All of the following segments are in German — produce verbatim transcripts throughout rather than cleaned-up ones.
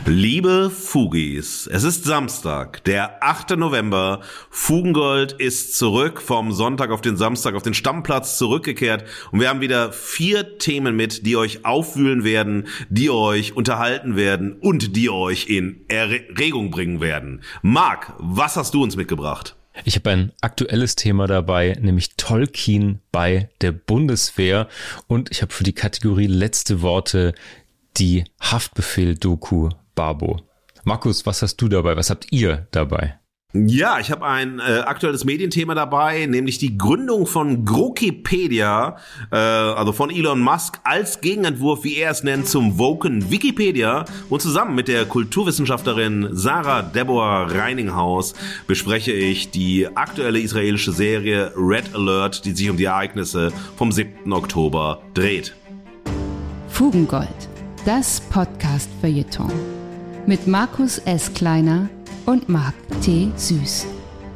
Liebe Fugis, es ist Samstag, der achte November. Fugengold ist zurück vom Sonntag auf den Samstag auf den Stammplatz zurückgekehrt und wir haben wieder vier Themen mit, die euch aufwühlen werden, die euch unterhalten werden und die euch in Erregung bringen werden. Marc, was hast du uns mitgebracht? Ich habe ein aktuelles Thema dabei, nämlich Tolkien bei der Bundeswehr, und ich habe für die Kategorie letzte Worte die Haftbefehl-Doku Babo. Markus, was hast du dabei? Was habt ihr dabei? Ja, ich habe ein äh, aktuelles Medienthema dabei, nämlich die Gründung von Grokipedia, äh, also von Elon Musk, als Gegenentwurf, wie er es nennt, zum woken Wikipedia. Und zusammen mit der Kulturwissenschaftlerin Sarah Deborah Reininghaus bespreche ich die aktuelle israelische Serie Red Alert, die sich um die Ereignisse vom siebten Oktober dreht. Fugengold, das Podcast-Feuilleton mit Markus S. Kleiner und Marc T. Süß.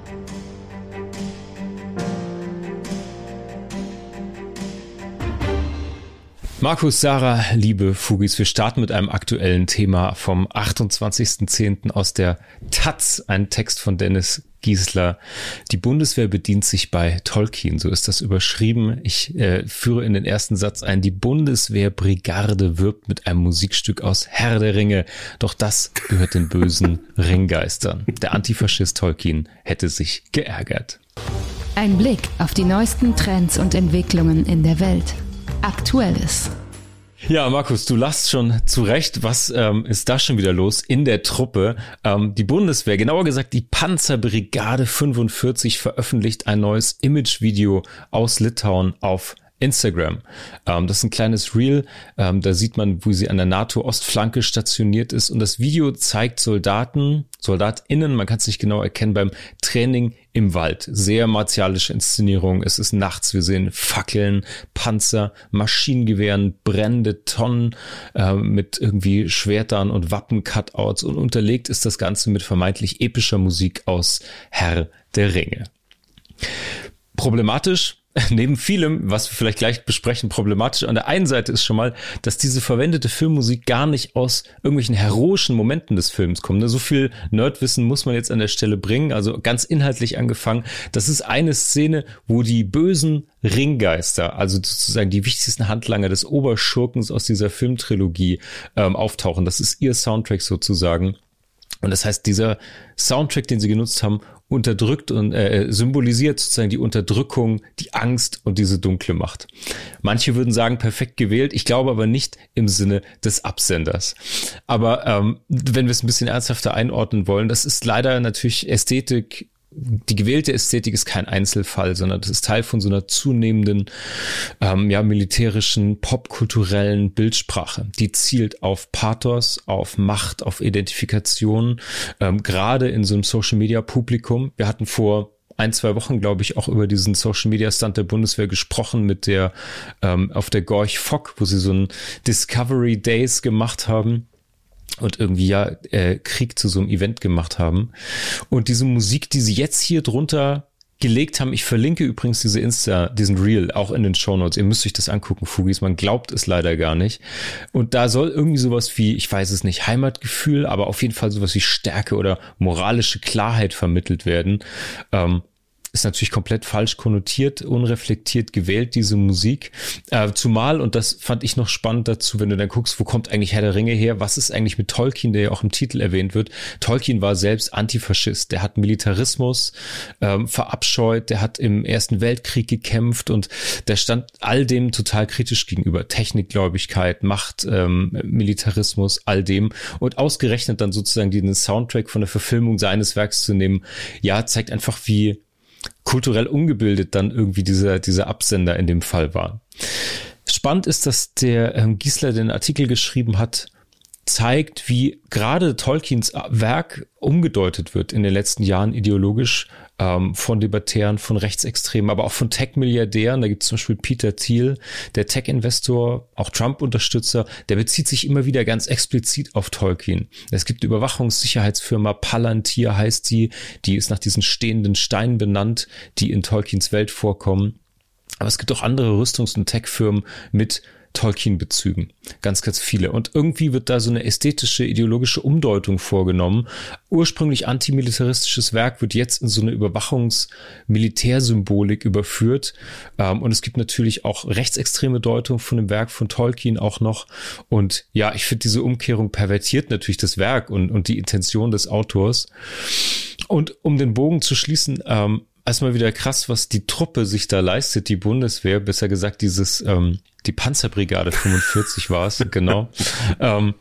Markus, Sarah, liebe Fugis, wir starten mit einem aktuellen Thema vom achtundzwanzigsten zehnten aus der Taz, ein Text von Dennis Giesler. Die Bundeswehr bedient sich bei Tolkien, so ist das überschrieben. Ich äh, führe in den ersten Satz ein: Die Bundeswehrbrigade wirbt mit einem Musikstück aus Herr der Ringe, doch das gehört den bösen Ringgeistern. Der Antifaschist Tolkien hätte sich geärgert. Ein Blick auf die neuesten Trends und Entwicklungen in der Welt. Aktuelles. Ja, Markus, du lachst schon zurecht. Was ähm, ist da schon wieder los in der Truppe? Ähm, die Bundeswehr, genauer gesagt die Panzerbrigade fünfundvierzig, veröffentlicht ein neues Imagevideo aus Litauen auf Instagram. Ähm, das ist ein kleines Reel, ähm, da sieht man, wo sie an der NATO-Ostflanke stationiert ist, und das Video zeigt Soldaten, SoldatInnen, man kann es nicht genau erkennen, beim Training im Wald. Sehr martialische Inszenierung, es ist nachts, wir sehen Fackeln, Panzer, Maschinengewehren, brennende Tonnen äh, mit irgendwie Schwertern und Wappen-Cutouts, und unterlegt ist das Ganze mit vermeintlich epischer Musik aus Herr der Ringe. Problematisch, neben vielem, was wir vielleicht gleich besprechen, problematisch an der einen Seite ist schon mal, dass diese verwendete Filmmusik gar nicht aus irgendwelchen heroischen Momenten des Films kommt. So viel Nerdwissen muss man jetzt an der Stelle bringen, also ganz inhaltlich angefangen. Das ist eine Szene, wo die bösen Ringgeister, also sozusagen die wichtigsten Handlanger des Oberschurkens aus dieser Filmtrilogie ähm, auftauchen. Das ist ihr Soundtrack sozusagen. Und das heißt, dieser Soundtrack, den sie genutzt haben, unterdrückt und äh, symbolisiert sozusagen die Unterdrückung, die Angst und diese dunkle Macht. Manche würden sagen, perfekt gewählt. Ich glaube aber nicht im Sinne des Absenders. Aber ähm, wenn wir es ein bisschen ernsthafter einordnen wollen, das ist leider natürlich Ästhetik. Die gewählte Ästhetik ist kein Einzelfall, sondern das ist Teil von so einer zunehmenden ähm, ja, militärischen, popkulturellen Bildsprache. Die zielt auf Pathos, auf Macht, auf Identifikation, ähm, gerade in so einem Social-Media-Publikum. Wir hatten vor ein, zwei Wochen, glaube ich, auch über diesen Social-Media-Stunt der Bundeswehr gesprochen mit der ähm, auf der Gorch Fock, wo sie so ein Discovery Days gemacht haben und irgendwie ja äh, Krieg zu so einem Event gemacht haben. Und diese Musik, die sie jetzt hier drunter gelegt haben, ich verlinke übrigens diese Insta, diesen Reel auch in den Shownotes. Ihr müsst euch das angucken, Fugis, man glaubt es leider gar nicht. Und da soll irgendwie sowas wie, ich weiß es nicht, Heimatgefühl, aber auf jeden Fall sowas wie Stärke oder moralische Klarheit vermittelt werden. Ähm, ist natürlich komplett falsch konnotiert, unreflektiert gewählt, diese Musik. Äh, zumal, und das fand ich noch spannend dazu, wenn du dann guckst, wo kommt eigentlich Herr der Ringe her? Was ist eigentlich mit Tolkien, der ja auch im Titel erwähnt wird? Tolkien war selbst Antifaschist. Der hat Militarismus ähm, verabscheut, der hat im Ersten Weltkrieg gekämpft und der stand all dem total kritisch gegenüber. Technikgläubigkeit, Macht, ähm, Militarismus, all dem. Und ausgerechnet dann sozusagen den Soundtrack von der Verfilmung seines Werks zu nehmen, ja, zeigt einfach, wie kulturell ungebildet dann irgendwie dieser, dieser Absender in dem Fall war. Spannend ist, dass der ähm, Giesler den Artikel geschrieben hat, zeigt, wie gerade Tolkiens Werk umgedeutet wird in den letzten Jahren ideologisch ähm, von Libertären, von Rechtsextremen, aber auch von Tech-Milliardären. Da gibt es zum Beispiel Peter Thiel, der Tech-Investor, auch Trump-Unterstützer, der bezieht sich immer wieder ganz explizit auf Tolkien. Es gibt eine Überwachungssicherheitsfirma, Palantir heißt die, die ist nach diesen stehenden Steinen benannt, die in Tolkiens Welt vorkommen. Aber es gibt auch andere Rüstungs- und Tech-Firmen mit Tolkien-Bezügen. Ganz, ganz viele. Und irgendwie wird da so eine ästhetische, ideologische Umdeutung vorgenommen. Ursprünglich antimilitaristisches Werk wird jetzt in so eine Überwachungs-Militärsymbolik überführt. Ähm, und es gibt natürlich auch rechtsextreme Deutung von dem Werk von Tolkien auch noch. Und ja, ich finde, diese Umkehrung pervertiert natürlich das Werk und, und die Intention des Autors. Und um den Bogen zu schließen, ähm, erstmal wieder krass, was die Truppe sich da leistet, die Bundeswehr, besser gesagt dieses, ähm, die Panzerbrigade fünfundvierzig war es, genau. ähm,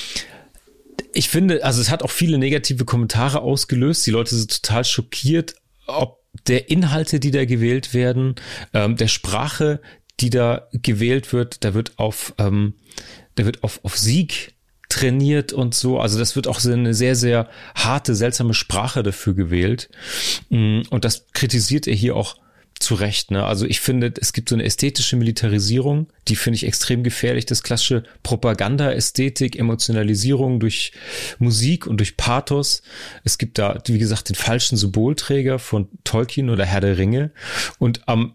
ich finde, also es hat auch viele negative Kommentare ausgelöst. Die Leute sind total schockiert, ob der Inhalte, die da gewählt werden, ähm, der Sprache, die da gewählt wird, da wird auf, ähm, da wird auf, auf Sieg trainiert und so. Also das wird auch so eine sehr, sehr harte, seltsame Sprache dafür gewählt. Und das kritisiert er hier auch zu Recht. Ne? Also ich finde, es gibt so eine ästhetische Militarisierung, die finde ich extrem gefährlich. Das klassische Propaganda-Ästhetik, Emotionalisierung durch Musik und durch Pathos. Es gibt da, wie gesagt, den falschen Symbolträger von Tolkien oder Herr der Ringe. Und am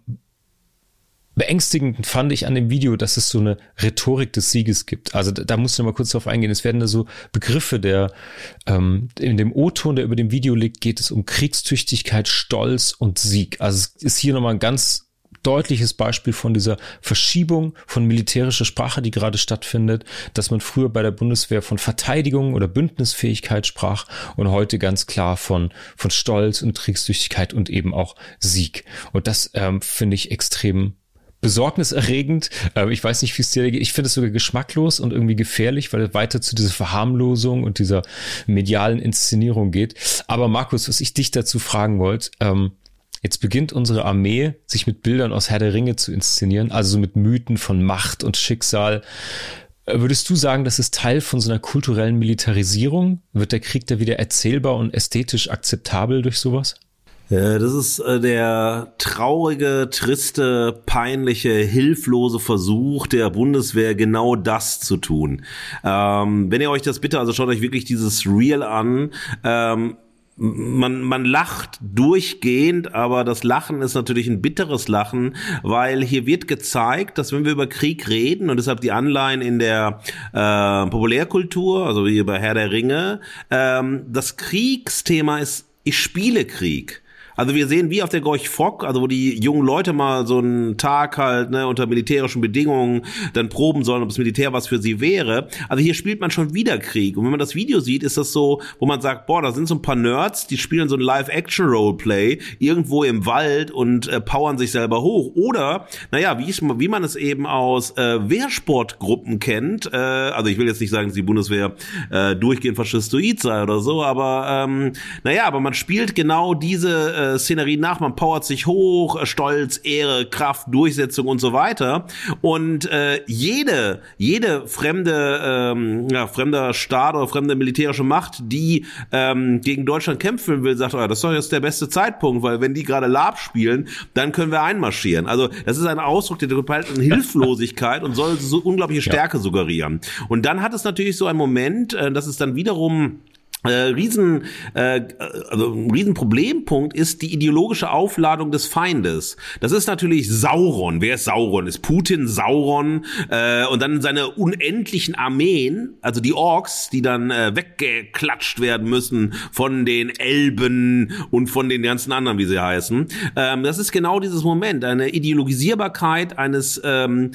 beängstigend fand ich an dem Video, dass es so eine Rhetorik des Sieges gibt. Also da, da muss ich noch mal kurz drauf eingehen. Es werden da so Begriffe der, ähm, in dem O-Ton, der über dem Video liegt, geht es um Kriegstüchtigkeit, Stolz und Sieg. Also es ist hier nochmal ein ganz deutliches Beispiel von dieser Verschiebung von militärischer Sprache, die gerade stattfindet, dass man früher bei der Bundeswehr von Verteidigung oder Bündnisfähigkeit sprach und heute ganz klar von, von Stolz und Kriegstüchtigkeit und eben auch Sieg. Und das ähm, finde ich extrem besorgniserregend. Ich weiß nicht, wie es dir geht. Ich finde es sogar geschmacklos und irgendwie gefährlich, weil es weiter zu dieser Verharmlosung und dieser medialen Inszenierung geht. Aber Markus, was ich dich dazu fragen wollte, ähm, jetzt beginnt unsere Armee, sich mit Bildern aus Herr der Ringe zu inszenieren, also mit Mythen von Macht und Schicksal. Würdest du sagen, das ist Teil von so einer kulturellen Militarisierung? Wird der Krieg da wieder erzählbar und ästhetisch akzeptabel durch sowas? Das ist der traurige, triste, peinliche, hilflose Versuch der Bundeswehr, genau das zu tun. Ähm, wenn ihr euch das bitte, also schaut euch wirklich dieses Reel an, ähm, Man, man lacht durchgehend, aber das Lachen ist natürlich ein bitteres Lachen, weil hier wird gezeigt, dass wenn wir über Krieg reden und deshalb die Anleihen in der äh, Populärkultur, also wie bei Herr der Ringe, ähm, das Kriegsthema ist, ich spiele Krieg. Also wir sehen wie auf der Gorch Fock, also wo die jungen Leute mal so einen Tag halt ne unter militärischen Bedingungen dann proben sollen, ob das Militär was für sie wäre. Also hier spielt man schon wieder Krieg. Und wenn man das Video sieht, ist das so, wo man sagt, boah, da sind so ein paar Nerds, die spielen so ein Live-Action-Roleplay irgendwo im Wald und äh, powern sich selber hoch. Oder, naja, wie, ich, wie man es eben aus äh, Wehrsportgruppen kennt, äh, also ich will jetzt nicht sagen, dass die Bundeswehr äh, durchgehend faschistoid sei oder so, aber ähm, naja, aber man spielt genau diese äh, Szenerie nach, man powert sich hoch, Stolz, Ehre, Kraft, Durchsetzung und so weiter. Und äh, jede, jede fremde, ähm, ja, fremder Staat oder fremde militärische Macht, die ähm, gegen Deutschland kämpfen will, sagt, oh, das ist doch jetzt der beste Zeitpunkt, weil wenn die gerade Lab spielen, dann können wir einmarschieren. Also das ist ein Ausdruck der totalen Hilflosigkeit und soll so unglaubliche Stärke ja. suggerieren. Und dann hat es natürlich so einen Moment, äh, dass es dann wiederum Äh, riesen, äh, also ein Riesenproblempunkt ist die ideologische Aufladung des Feindes. Das ist natürlich Sauron. Wer ist Sauron? Ist Putin Sauron? Äh, und dann seine unendlichen Armeen, also die Orks, die dann äh, weggeklatscht werden müssen von den Elben und von den ganzen anderen, wie sie heißen. Ähm, das ist genau dieses Moment, eine Ideologisierbarkeit eines ähm,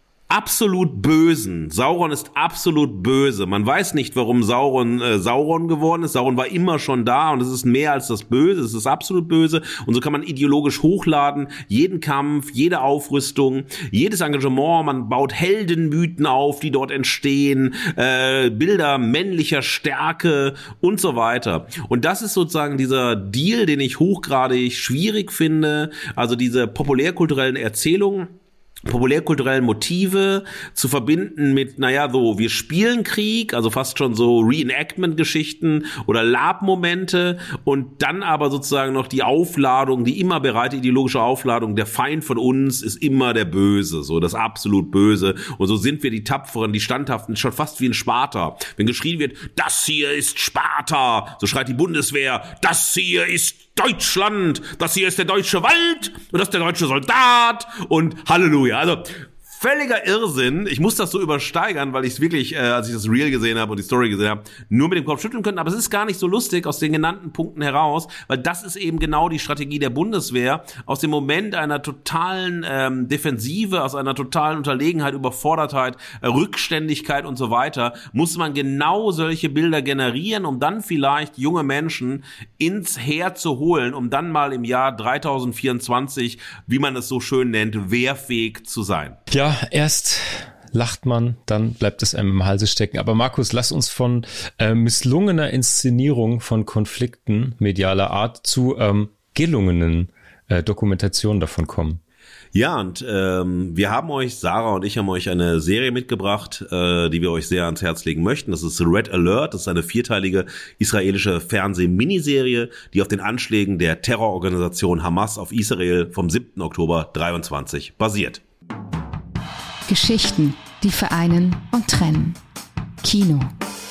absolut Bösen. Sauron ist absolut böse. Man weiß nicht, warum Sauron äh, Sauron geworden ist. Sauron war immer schon da und es ist mehr als das Böse. Es ist absolut böse. Und so kann man ideologisch hochladen. Jeden Kampf, jede Aufrüstung, jedes Engagement. Man baut Heldenmythen auf, die dort entstehen. Äh, Bilder männlicher Stärke und so weiter. Und das ist sozusagen dieser Deal, den ich hochgradig schwierig finde. Also diese populärkulturellen Erzählungen, populärkulturellen Motive zu verbinden mit, naja, so, wir spielen Krieg, also fast schon so Reenactment-Geschichten oder Lab-Momente und dann aber sozusagen noch die Aufladung, die immer bereite ideologische Aufladung, der Feind von uns ist immer der Böse, so das absolut Böse und so sind wir die Tapferen, die Standhaften, schon fast wie in Sparta. Wenn geschrien wird, das hier ist Sparta, so schreit die Bundeswehr, das hier ist Deutschland, das hier ist der deutsche Wald und das ist der deutsche Soldat und Halleluja. Also völliger Irrsinn. Ich muss das so übersteigern, weil ich es wirklich, äh, als ich das Reel gesehen habe und die Story gesehen habe, nur mit dem Kopf schütteln könnte. Aber es ist gar nicht so lustig aus den genannten Punkten heraus, weil das ist eben genau die Strategie der Bundeswehr. Aus dem Moment einer totalen ähm, Defensive, aus einer totalen Unterlegenheit, Überfordertheit, äh, Rückständigkeit und so weiter, muss man genau solche Bilder generieren, um dann vielleicht junge Menschen ins Heer zu holen, um dann mal im Jahr dreitausendvierundzwanzig, wie man es so schön nennt, wehrfähig zu sein. Ja, erst lacht man, dann bleibt es einem im Halse stecken. Aber Markus, lass uns von äh, misslungener Inszenierung von Konflikten medialer Art zu ähm, gelungenen äh, Dokumentationen davon kommen. Ja, und ähm, wir haben euch, Sarah und ich haben euch eine Serie mitgebracht, äh, die wir euch sehr ans Herz legen möchten. Das ist Red Alert, das ist eine vierteilige israelische Fernseh-Miniserie, die auf den Anschlägen der Terrororganisation Hamas auf Israel vom siebten Oktober dreiundzwanzig basiert. Geschichten, die vereinen und trennen. Kino.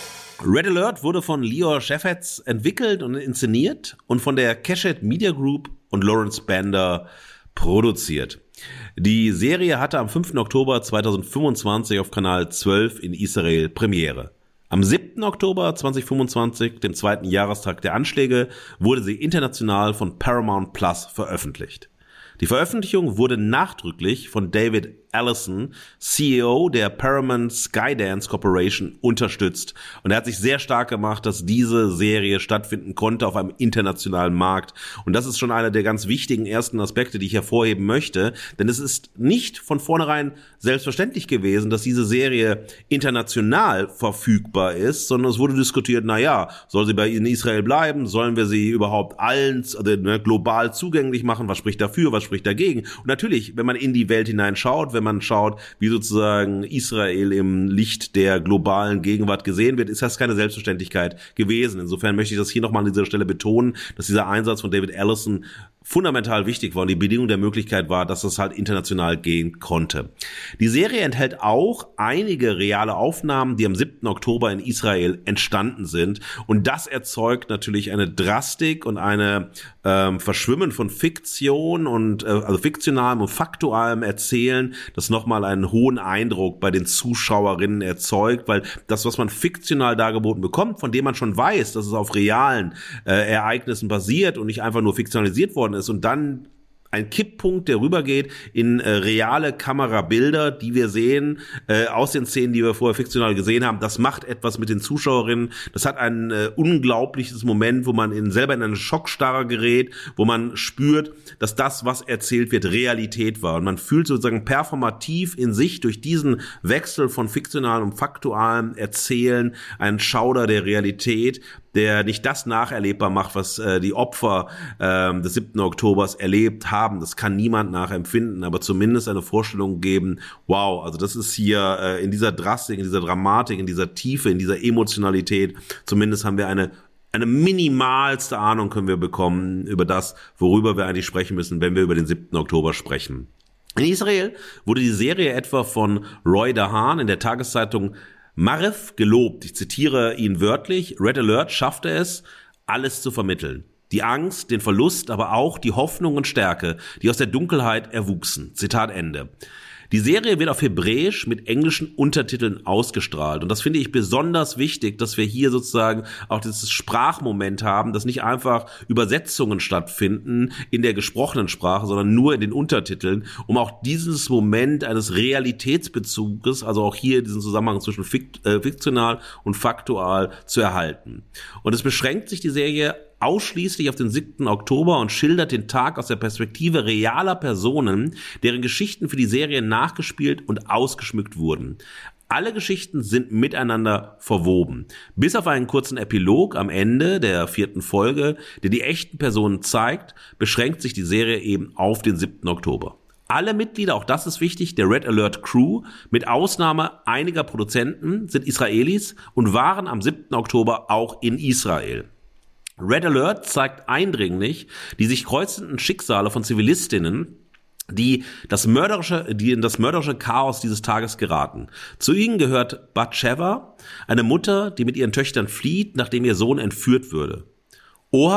Red Alert wurde von Lior Shefetz entwickelt und inszeniert und von der Keshet Media Group und Lawrence Bender produziert. Die Serie hatte am fünften Oktober zweitausendfünfundzwanzig auf Kanal zwölf in Israel Premiere. Am siebten Oktober zweitausendfünfundzwanzig, dem zweiten Jahrestag der Anschläge, wurde sie international von Paramount Plus veröffentlicht. Die Veröffentlichung wurde nachdrücklich von David Allison, C E O der Paramount Skydance Corporation, unterstützt. Und er hat sich sehr stark gemacht, dass diese Serie stattfinden konnte auf einem internationalen Markt. Und das ist schon einer der ganz wichtigen ersten Aspekte, die ich hervorheben möchte. Denn es ist nicht von vornherein selbstverständlich gewesen, dass diese Serie international verfügbar ist, sondern es wurde diskutiert, na ja, soll sie bei in Israel bleiben? Sollen wir sie überhaupt allen also, ne, global zugänglich machen? Was spricht dafür? Was spricht dagegen? Und natürlich, wenn man in die Welt hineinschaut, wenn man schaut, wie sozusagen Israel im Licht der globalen Gegenwart gesehen wird, ist das keine Selbstverständlichkeit gewesen. Insofern möchte ich das hier nochmal an dieser Stelle betonen, dass dieser Einsatz von David Allison fundamental wichtig war und die Bedingung der Möglichkeit war, dass das halt international gehen konnte. Die Serie enthält auch einige reale Aufnahmen, die am siebten Oktober in Israel entstanden sind, und das erzeugt natürlich eine Drastik und eine ähm, Verschwimmen von Fiktion und äh, also fiktionalem und faktualem Erzählen, das nochmal einen hohen Eindruck bei den Zuschauerinnen erzeugt, weil das, was man fiktional dargeboten bekommt, von dem man schon weiß, dass es auf realen äh, Ereignissen basiert und nicht einfach nur fiktionalisiert worden ist, und dann ein Kipppunkt, der rübergeht in äh, reale Kamerabilder, die wir sehen, äh, aus den Szenen, die wir vorher fiktional gesehen haben. Das macht etwas mit den Zuschauerinnen. Das hat ein äh, unglaubliches Moment, wo man in, selber in eine Schockstarre gerät, wo man spürt, dass das, was erzählt wird, Realität war. Und man fühlt sozusagen performativ in sich durch diesen Wechsel von fiktionalem und faktualem Erzählen einen Schauder der Realität, der nicht das nacherlebbar macht, was äh, die Opfer äh, des siebten Oktobers erlebt haben. Das kann niemand nachempfinden, aber zumindest eine Vorstellung geben, wow, also das ist hier äh, in dieser Drastik, in dieser Dramatik, in dieser Tiefe, in dieser Emotionalität, zumindest haben wir eine eine minimalste Ahnung können wir bekommen über das, worüber wir eigentlich sprechen müssen, wenn wir über den siebten Oktober sprechen. In Israel wurde die Serie etwa von Roy Dahan in der Tageszeitung Marev gelobt. Ich zitiere ihn wörtlich: Red Alert schaffte es, alles zu vermitteln. Die Angst, den Verlust, aber auch die Hoffnung und Stärke, die aus der Dunkelheit erwuchsen. Zitat Ende. Die Serie wird auf Hebräisch mit englischen Untertiteln ausgestrahlt. Und das finde ich besonders wichtig, dass wir hier sozusagen auch dieses Sprachmoment haben, dass nicht einfach Übersetzungen stattfinden in der gesprochenen Sprache, sondern nur in den Untertiteln, um auch dieses Moment eines Realitätsbezuges, also auch hier diesen Zusammenhang zwischen fikt, äh, fiktional und faktual zu erhalten. Und es beschränkt sich die Serie ausschließlich auf den siebten Oktober und schildert den Tag aus der Perspektive realer Personen, deren Geschichten für die Serie nachgespielt und ausgeschmückt wurden. Alle Geschichten sind miteinander verwoben. Bis auf einen kurzen Epilog am Ende der vierten Folge, der die echten Personen zeigt, beschränkt sich die Serie eben auf den siebten Oktober. Alle Mitglieder, auch das ist wichtig, der Red Alert Crew, mit Ausnahme einiger Produzenten, sind Israelis und waren am siebten Oktober auch in Israel. Red Alert zeigt eindringlich die sich kreuzenden Schicksale von Zivilistinnen, die das mörderische, die in das mörderische Chaos dieses Tages geraten. Zu ihnen gehört Batsheva, eine Mutter, die mit ihren Töchtern flieht, nachdem ihr Sohn entführt würde. Ohad,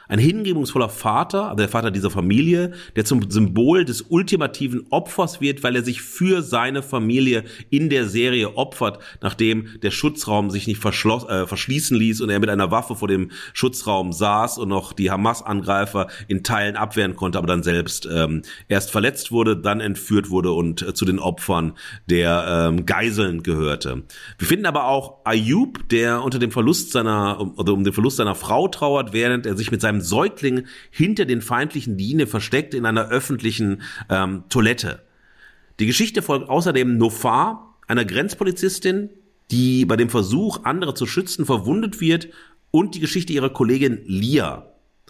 Ein hingebungsvoller Vater, also der Vater dieser Familie, der zum Symbol des ultimativen Opfers wird, weil er sich für seine Familie in der Serie opfert, nachdem der Schutzraum sich nicht verschloss, äh, verschließen ließ und er mit einer Waffe vor dem Schutzraum saß und noch die Hamas-Angreifer in Teilen abwehren konnte, aber dann selbst ähm, erst verletzt wurde, dann entführt wurde und äh, zu den Opfern der ähm, Geiseln gehörte. Wir finden aber auch Ayub, der unter dem Verlust seiner oder um den Verlust seiner Frau trauert, während er sich mit seinem Säugling hinter den feindlichen Linien versteckt in einer öffentlichen ähm, Toilette. Die Geschichte folgt außerdem Nofar, einer Grenzpolizistin, die bei dem Versuch, andere zu schützen, verwundet wird, und die Geschichte ihrer Kollegin Lia.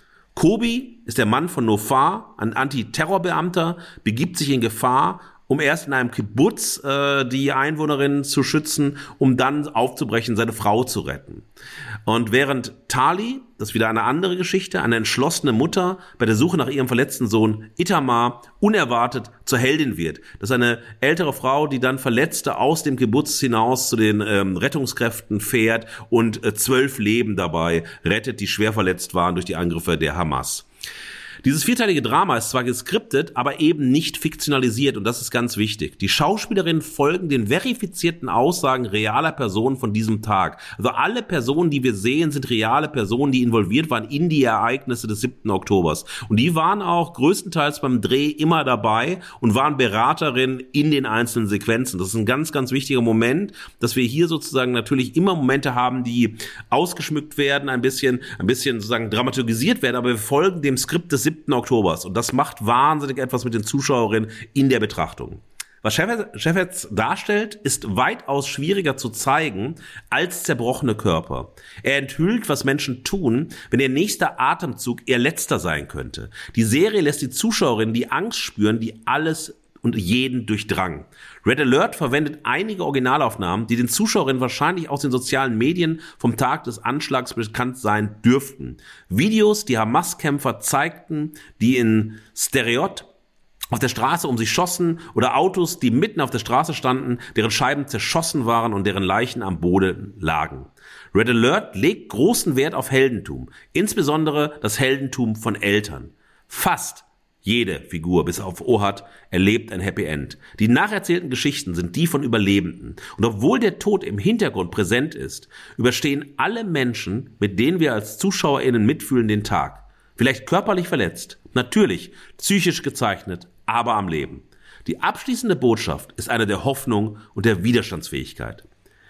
Kobi ist der Mann von Nofar, ein Antiterrorbeamter, begibt sich in Gefahr, um erst in einem Kibbutz äh, die Einwohnerinnen zu schützen, um dann aufzubrechen, seine Frau zu retten. Und während Tali, das ist wieder eine andere Geschichte, eine entschlossene Mutter, bei der Suche nach ihrem verletzten Sohn Itamar unerwartet zur Heldin wird. Das ist eine ältere Frau, die dann Verletzte aus dem Kibbutz hinaus zu den ähm, Rettungskräften fährt und äh, zwölf Leben dabei rettet, die schwer verletzt waren durch die Angriffe der Hamas. Dieses vierteilige Drama ist zwar geskriptet, aber eben nicht fiktionalisiert, und das ist ganz wichtig. Die Schauspielerinnen folgen den verifizierten Aussagen realer Personen von diesem Tag. Also alle Personen, die wir sehen, sind reale Personen, die involviert waren in die Ereignisse des siebten Oktobers. Und die waren auch größtenteils beim Dreh immer dabei und waren Beraterinnen in den einzelnen Sequenzen. Das ist ein ganz, ganz wichtiger Moment, dass wir hier sozusagen natürlich immer Momente haben, die ausgeschmückt werden, ein bisschen, ein bisschen sozusagen dramaturgisiert werden, aber wir folgen dem Skript des siebten Oktobers. Und das macht wahnsinnig etwas mit den Zuschauerinnen in der Betrachtung. Was Shefferds darstellt, ist weitaus schwieriger zu zeigen als zerbrochene Körper. Er enthüllt, was Menschen tun, wenn ihr nächster Atemzug ihr letzter sein könnte. Die Serie lässt die Zuschauerinnen die Angst spüren, die alles und jeden durchdrang. Red Alert verwendet einige Originalaufnahmen, die den Zuschauerinnen wahrscheinlich aus den sozialen Medien vom Tag des Anschlags bekannt sein dürften. Videos, die Hamas-Kämpfer zeigten, die in Sderot auf der Straße um sich schossen, oder Autos, die mitten auf der Straße standen, deren Scheiben zerschossen waren und deren Leichen am Boden lagen. Red Alert legt großen Wert auf Heldentum, insbesondere das Heldentum von Eltern. Fast jede Figur, bis auf Ohad, erlebt ein Happy End. Die nacherzählten Geschichten sind die von Überlebenden. Und obwohl der Tod im Hintergrund präsent ist, überstehen alle Menschen, mit denen wir als ZuschauerInnen mitfühlen, den Tag. Vielleicht körperlich verletzt, natürlich psychisch gezeichnet, aber am Leben. Die abschließende Botschaft ist eine der Hoffnung und der Widerstandsfähigkeit.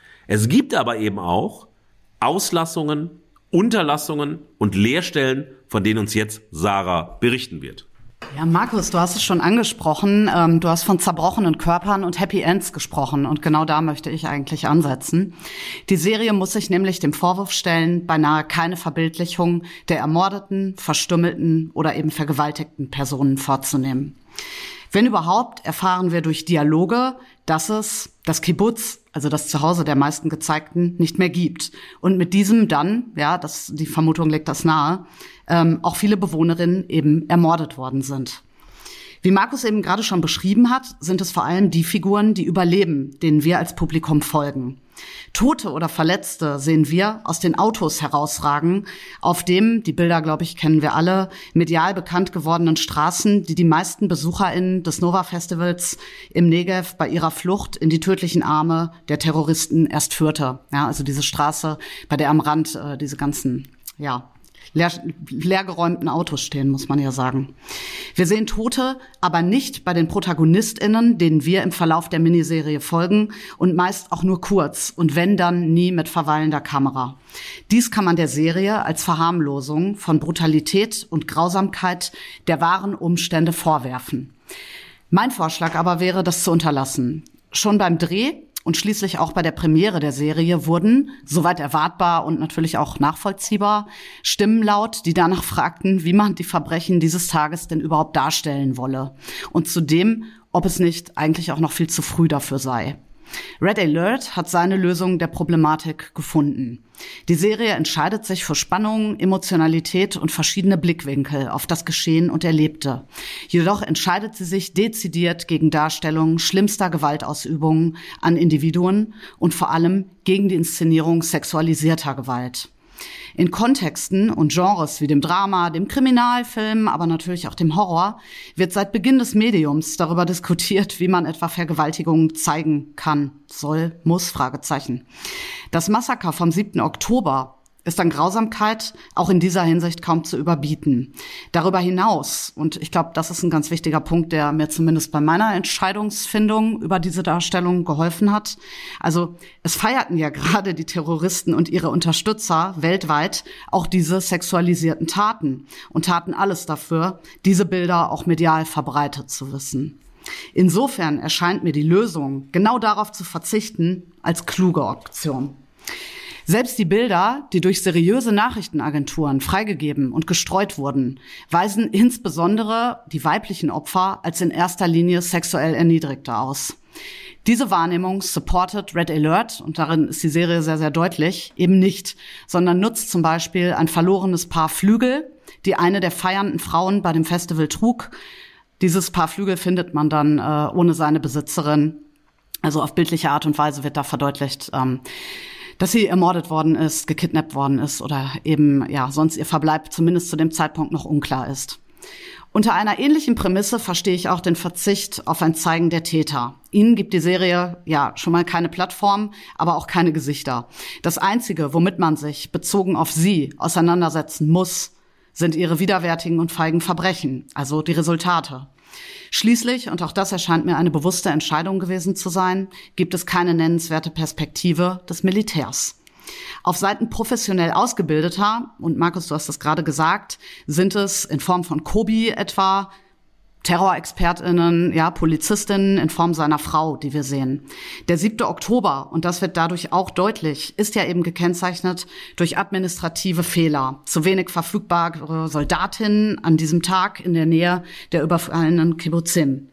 Es gibt aber eben auch Auslassungen, Unterlassungen und Leerstellen, von denen uns jetzt Sarah berichten wird. Ja, Markus, du hast es schon angesprochen. Ähm, du hast von zerbrochenen Körpern und Happy Ends gesprochen. Und genau da möchte ich eigentlich ansetzen. Die Serie muss sich nämlich dem Vorwurf stellen, beinahe keine Verbildlichung der ermordeten, verstümmelten oder eben vergewaltigten Personen vorzunehmen. Wenn überhaupt, erfahren wir durch Dialoge, dass es das Kibbutz, also das Zuhause der meisten Gezeigten, nicht mehr gibt. Und mit diesem dann, ja, das, die Vermutung legt das nahe, ähm, auch viele Bewohnerinnen eben ermordet worden sind. Wie Markus eben gerade schon beschrieben hat, sind es vor allem die Figuren, die überleben, denen wir als Publikum folgen. Tote oder Verletzte sehen wir aus den Autos herausragen, auf dem, die Bilder, glaube ich, kennen wir alle, medial bekannt gewordenen Straßen, die die meisten BesucherInnen des Nova-Festivals im Negev bei ihrer Flucht in die tödlichen Arme der Terroristen erst führte. Ja, also diese Straße, bei der am Rand äh, diese ganzen, ja, Leer, leergeräumten Autos stehen, muss man ja sagen. Wir sehen Tote, aber nicht bei den ProtagonistInnen, denen wir im Verlauf der Miniserie folgen, und meist auch nur kurz und wenn dann nie mit verweilender Kamera. Dies kann man der Serie als Verharmlosung von Brutalität und Grausamkeit der wahren Umstände vorwerfen. Mein Vorschlag aber wäre, das zu unterlassen. Schon beim Dreh und schließlich auch bei der Premiere der Serie wurden, soweit erwartbar und natürlich auch nachvollziehbar, Stimmen laut, die danach fragten, wie man die Verbrechen dieses Tages denn überhaupt darstellen wolle. Und zudem, ob es nicht eigentlich auch noch viel zu früh dafür sei. Red Alert hat seine Lösung der Problematik gefunden. Die Serie entscheidet sich für Spannung, Emotionalität und verschiedene Blickwinkel auf das Geschehen und Erlebte. Jedoch entscheidet sie sich dezidiert gegen Darstellungen schlimmster Gewaltausübungen an Individuen und vor allem gegen die Inszenierung sexualisierter Gewalt. In Kontexten und Genres wie dem Drama, dem Kriminalfilm, aber natürlich auch dem Horror wird seit Beginn des Mediums darüber diskutiert, wie man etwa Vergewaltigungen zeigen kann, soll, muss, Fragezeichen. Das Massaker vom siebten Oktober ist an Grausamkeit auch in dieser Hinsicht kaum zu überbieten. Darüber hinaus, und ich glaube, das ist ein ganz wichtiger Punkt, der mir zumindest bei meiner Entscheidungsfindung über diese Darstellung geholfen hat. Also es feierten ja gerade die Terroristen und ihre Unterstützer weltweit auch diese sexualisierten Taten und taten alles dafür, diese Bilder auch medial verbreitet zu wissen. Insofern erscheint mir die Lösung, genau darauf zu verzichten, als kluge Option. Selbst die Bilder, die durch seriöse Nachrichtenagenturen freigegeben und gestreut wurden, weisen insbesondere die weiblichen Opfer als in erster Linie sexuell Erniedrigte aus. Diese Wahrnehmung supportet Red Alert, und darin ist die Serie sehr, sehr deutlich, eben nicht, sondern nutzt zum Beispiel ein verlorenes Paar Flügel, die eine der feiernden Frauen bei dem Festival trug. Dieses Paar Flügel findet man dann äh, ohne seine Besitzerin. Also auf bildliche Art und Weise wird da verdeutlicht, ähm, dass sie ermordet worden ist, gekidnappt worden ist oder eben ja sonst ihr Verbleib zumindest zu dem Zeitpunkt noch unklar ist. Unter einer ähnlichen Prämisse verstehe ich auch den Verzicht auf ein Zeigen der Täter. Ihnen gibt die Serie ja schon mal keine Plattform, aber auch keine Gesichter. Das Einzige, womit man sich bezogen auf sie auseinandersetzen muss, sind ihre widerwärtigen und feigen Verbrechen, also die Resultate. Schließlich, und auch das erscheint mir eine bewusste Entscheidung gewesen zu sein, gibt es keine nennenswerte Perspektive des Militärs. Auf Seiten professionell Ausgebildeter, und Markus, du hast das gerade gesagt, sind es in Form von Kobi etwa TerrorexpertInnen, ja, Polizistinnen in Form seiner Frau, die wir sehen. Der siebte Oktober, und das wird dadurch auch deutlich, ist ja eben gekennzeichnet durch administrative Fehler. Zu wenig verfügbare Soldatinnen an diesem Tag in der Nähe der überfallenen Kibbutzim.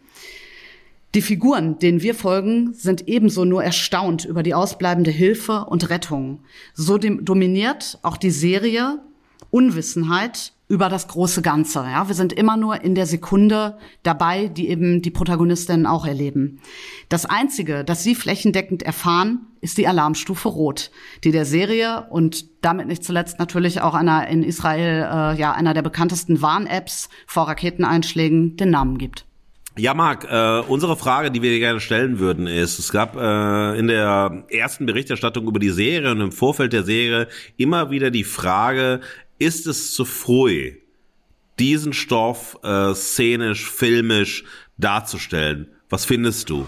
Die Figuren, denen wir folgen, sind ebenso nur erstaunt über die ausbleibende Hilfe und Rettung. So dominiert auch die Serie Unwissenheit über das große Ganze. Ja, wir sind immer nur in der Sekunde dabei, die eben die Protagonistinnen auch erleben. Das Einzige, das sie flächendeckend erfahren, ist die Alarmstufe Rot, die der Serie und damit nicht zuletzt natürlich auch einer in Israel äh, ja einer der bekanntesten Warn-Apps vor Raketeneinschlägen den Namen gibt. Ja, Marc, äh, unsere Frage, die wir dir gerne stellen würden, ist, es gab äh, in der ersten Berichterstattung über die Serie und im Vorfeld der Serie immer wieder die Frage, ist es zu früh, diesen Stoff äh, szenisch, filmisch darzustellen? Was findest du?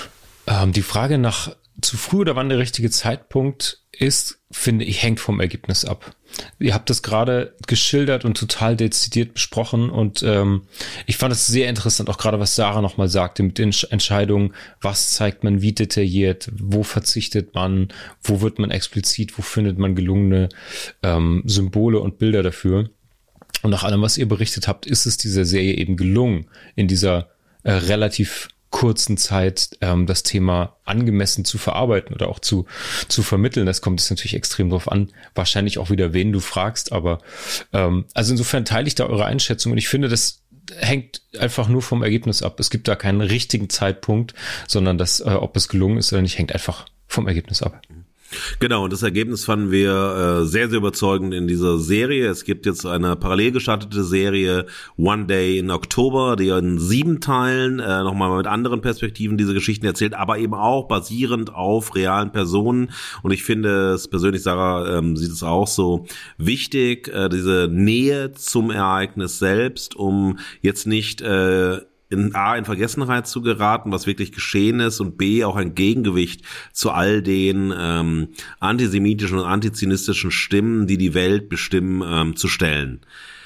Ähm, die Frage nach zu früh oder wann der richtige Zeitpunkt ist, finde ich, hängt vom Ergebnis ab. Ihr habt das gerade geschildert und total dezidiert besprochen und ähm, ich fand es sehr interessant, auch gerade was Sarah nochmal sagte mit den Entscheidungen, was zeigt man wie detailliert, wo verzichtet man, wo wird man explizit, wo findet man gelungene ähm, Symbole und Bilder dafür. Und nach allem, was ihr berichtet habt, ist es dieser Serie eben gelungen, in dieser äh, relativ kurzen Zeit ähm, das Thema angemessen zu verarbeiten oder auch zu zu vermitteln. Das kommt jetzt natürlich extrem drauf an, wahrscheinlich auch wieder, wen du fragst, aber ähm, also insofern teile ich da eure Einschätzung und ich finde, das hängt einfach nur vom Ergebnis ab. Es gibt da keinen richtigen Zeitpunkt, sondern das, äh, ob es gelungen ist oder nicht, hängt einfach vom Ergebnis ab. Genau, und das Ergebnis fanden wir äh, sehr, sehr überzeugend in dieser Serie. Es gibt jetzt eine parallel gestartete Serie One Day in October, die in sieben Teilen äh, nochmal mit anderen Perspektiven diese Geschichten erzählt, aber eben auch basierend auf realen Personen. Und ich finde es persönlich, Sarah ähm, sieht es auch so, wichtig, äh, diese Nähe zum Ereignis selbst, um jetzt nicht äh, in A, in Vergessenheit zu geraten, was wirklich geschehen ist, und B, auch ein Gegengewicht zu all den ähm, antisemitischen und antizionistischen Stimmen, die die Welt bestimmen, ähm, zu stellen.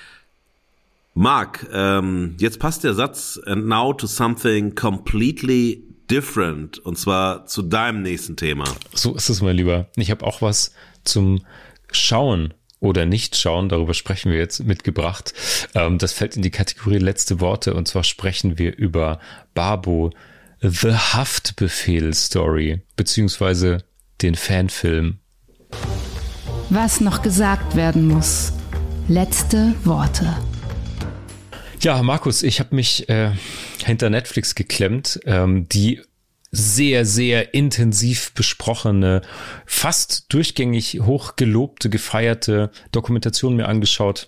Marc, ähm, jetzt passt der Satz, and now to something completely different, und zwar zu deinem nächsten Thema. So ist es, mein Lieber. Ich habe auch was zum Schauen oder nicht schauen, darüber sprechen wir jetzt, mitgebracht. Ähm, das fällt in die Kategorie letzte Worte und zwar sprechen wir über Babo, The Haftbefehl-Story, beziehungsweise den Fanfilm. Was noch gesagt werden muss. Letzte Worte. Ja, Markus, ich habe mich äh, hinter Netflix geklemmt, ähm, die sehr, sehr intensiv besprochene, fast durchgängig hochgelobte, gefeierte Dokumentation mir angeschaut.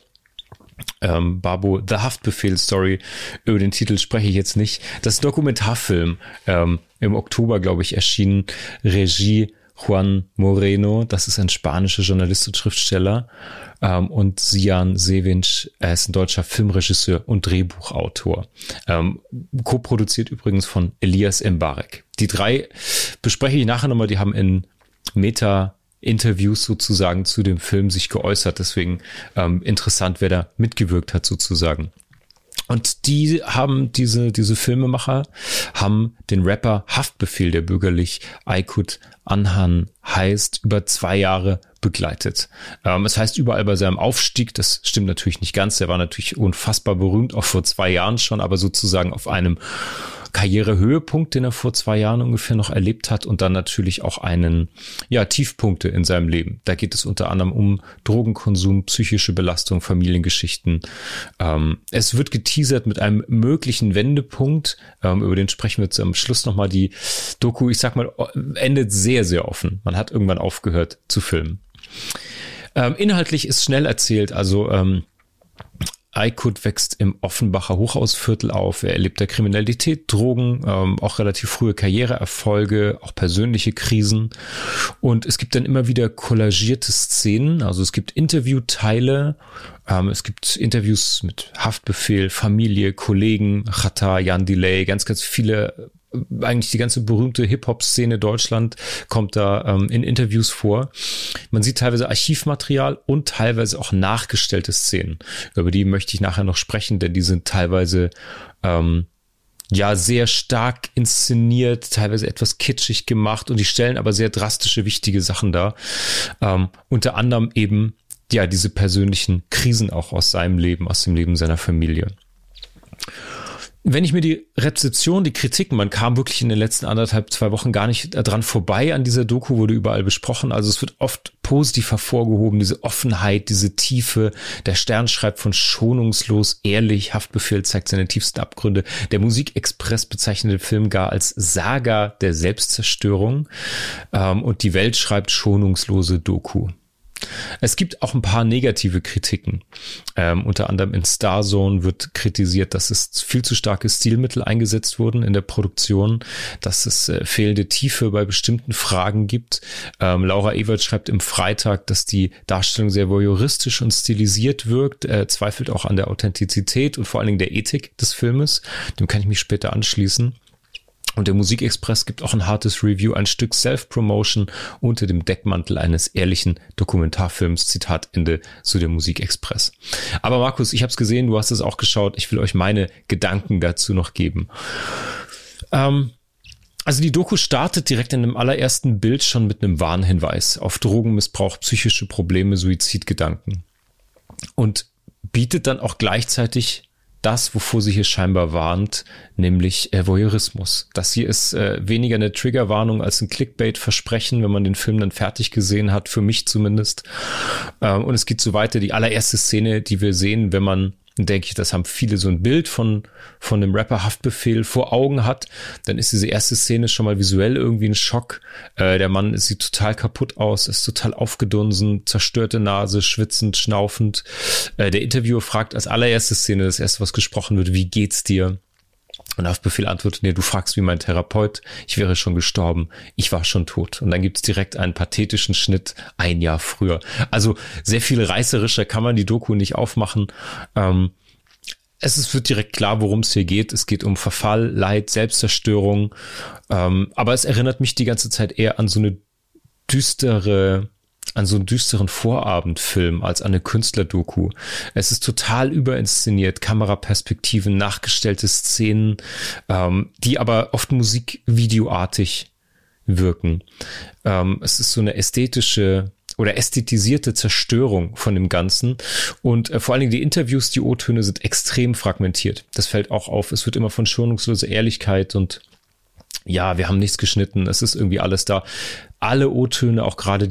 Ähm, Babo, The Haftbefehl-Story, über den Titel spreche ich jetzt nicht. Das ist ein Dokumentarfilm, ähm, im Oktober, glaube ich, erschienen. Regie Juan Moreno, das ist ein spanischer Journalist und Schriftsteller. Ähm, und Sian Sevinc, er ist ein deutscher Filmregisseur und Drehbuchautor. Ähm, co-produziert übrigens von Elias Mbarek. Die drei bespreche ich nachher nochmal, die haben in Meta-Interviews sozusagen zu dem Film sich geäußert. Deswegen ähm, interessant, wer da mitgewirkt hat sozusagen. Und die haben, diese, diese Filmemacher haben den Rapper Haftbefehl, der bürgerlich Aykut Anhan heißt, über zwei Jahre begleitet. Ähm, es heißt überall bei seinem Aufstieg, das stimmt natürlich nicht ganz, der war natürlich unfassbar berühmt, auch vor zwei Jahren schon, aber sozusagen auf einem Karrierehöhepunkt, den er vor zwei Jahren ungefähr noch erlebt hat, und dann natürlich auch einen, ja, Tiefpunkte in seinem Leben. Da geht es unter anderem um Drogenkonsum, psychische Belastung, Familiengeschichten. Ähm, es wird geteasert mit einem möglichen Wendepunkt, ähm, über den sprechen wir jetzt am Schluss nochmal. Die Doku, ich sag mal, endet sehr, sehr offen. Man hat irgendwann aufgehört zu filmen. Ähm, inhaltlich ist schnell erzählt, also ähm, Aykut wächst im Offenbacher Hochhausviertel auf. Er erlebt da Kriminalität, Drogen, ähm, auch relativ frühe Karriereerfolge, auch persönliche Krisen. Und es gibt dann immer wieder kollagierte Szenen. Also es gibt Interviewteile, ähm, es gibt Interviews mit Haftbefehl, Familie, Kollegen, Xatar, Jan Delay, ganz, ganz viele. Eigentlich die ganze berühmte Hip-Hop-Szene Deutschland kommt da ähm, in Interviews vor. Man sieht teilweise Archivmaterial und teilweise auch nachgestellte Szenen. Über die möchte ich nachher noch sprechen, denn die sind teilweise ähm, ja sehr stark inszeniert, teilweise etwas kitschig gemacht, und die stellen aber sehr drastische, wichtige Sachen dar. Ähm, unter anderem eben ja diese persönlichen Krisen auch aus seinem Leben, aus dem Leben seiner Familie. Wenn ich mir die Rezeption, die Kritiken, man kam wirklich in den letzten anderthalb, zwei Wochen gar nicht dran vorbei an dieser Doku, wurde überall besprochen. Also es wird oft positiv hervorgehoben, diese Offenheit, diese Tiefe. Der Stern schreibt von schonungslos, ehrlich, Haftbefehl zeigt seine tiefsten Abgründe. Der Musikexpress bezeichnet den Film gar als Saga der Selbstzerstörung. Und die Welt schreibt schonungslose Doku. Es gibt auch ein paar negative Kritiken. Ähm, unter anderem in Starzone wird kritisiert, dass es viel zu starke Stilmittel eingesetzt wurden in der Produktion, dass es äh, fehlende Tiefe bei bestimmten Fragen gibt. Ähm, Laura Ewert schreibt im Freitag, dass die Darstellung sehr voyeuristisch und stilisiert wirkt, äh, zweifelt auch an der Authentizität und vor allen Dingen der Ethik des Filmes. Dem kann ich mich später anschließen. Und der Musikexpress gibt auch ein hartes Review, ein Stück Self-Promotion unter dem Deckmantel eines ehrlichen Dokumentarfilms. Zitat Ende zu der Musikexpress. Aber Markus, ich habe es gesehen, du hast es auch geschaut. Ich will euch meine Gedanken dazu noch geben. Ähm, also die Doku startet direkt in dem allerersten Bild schon mit einem Warnhinweis auf Drogenmissbrauch, psychische Probleme, Suizidgedanken. Und bietet dann auch gleichzeitig das, wovor sie hier scheinbar warnt, nämlich äh, Voyeurismus. Das hier ist äh, weniger eine Triggerwarnung als ein Clickbait-Versprechen, wenn man den Film dann fertig gesehen hat, für mich zumindest. Ähm, und es geht so weiter. Die allererste Szene, die wir sehen, wenn man, denke ich, das haben viele, so ein Bild von von dem Rapper Haftbefehl vor Augen hat, dann ist diese erste Szene schon mal visuell irgendwie ein Schock. Äh, der Mann sieht total kaputt aus, ist total aufgedunsen, zerstörte Nase, schwitzend, schnaufend. Äh, der Interviewer fragt als allererste Szene, das erste, was gesprochen wird, wie geht's dir? Und Haftbefehl antwortet, nee, du fragst wie mein Therapeut, ich wäre schon gestorben, ich war schon tot. Und dann gibt's direkt einen pathetischen Schnitt, ein Jahr früher. Also sehr viel reißerischer kann man die Doku nicht aufmachen. Ähm, es ist, wird direkt klar, worum es hier geht. Es geht um Verfall, Leid, Selbstzerstörung. Ähm, aber es erinnert mich die ganze Zeit eher an so eine düstere... an so einen düsteren Vorabendfilm als an eine Künstlerdoku. Es ist total überinszeniert, Kameraperspektiven, nachgestellte Szenen, ähm, die aber oft musikvideoartig wirken. Ähm, es ist so eine ästhetische oder ästhetisierte Zerstörung von dem Ganzen. Und äh, vor allen Dingen die Interviews, die O-Töne sind extrem fragmentiert. Das fällt auch auf. Es wird immer von schonungsloser Ehrlichkeit und ja, wir haben nichts geschnitten. Es ist irgendwie alles da. Alle O-Töne, auch gerade die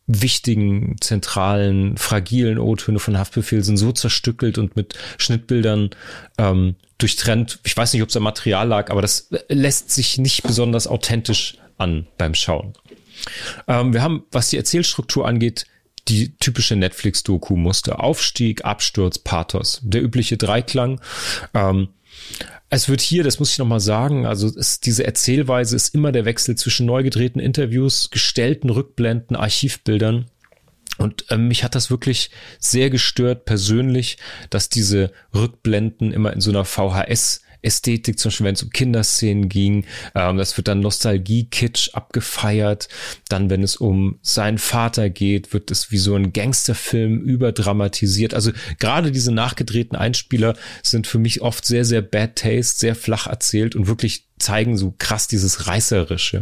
wichtigen, zentralen, fragilen O-Töne von Haftbefehl sind so zerstückelt und mit Schnittbildern ähm, durchtrennt. Ich weiß nicht, ob es am Material lag, aber das lässt sich nicht besonders authentisch an beim Schauen. Ähm, wir haben, was die Erzählstruktur angeht, die typische Netflix-Doku-Muster. Aufstieg, Absturz, Pathos. Der übliche Dreiklang. Ähm, es wird hier, das muss ich nochmal sagen, also es, diese Erzählweise ist immer der Wechsel zwischen neu gedrehten Interviews, gestellten Rückblenden, Archivbildern. Und ähm, mich hat das wirklich sehr gestört persönlich, dass diese Rückblenden immer in so einer V H S Ästhetik, zum Beispiel wenn es um Kinderszenen ging, ähm, das wird dann Nostalgie-Kitsch abgefeiert. Dann, wenn es um seinen Vater geht, wird es wie so ein Gangsterfilm überdramatisiert. Also gerade diese nachgedrehten Einspieler sind für mich oft sehr, sehr bad taste, sehr flach erzählt und wirklich zeigen so krass dieses Reißerische.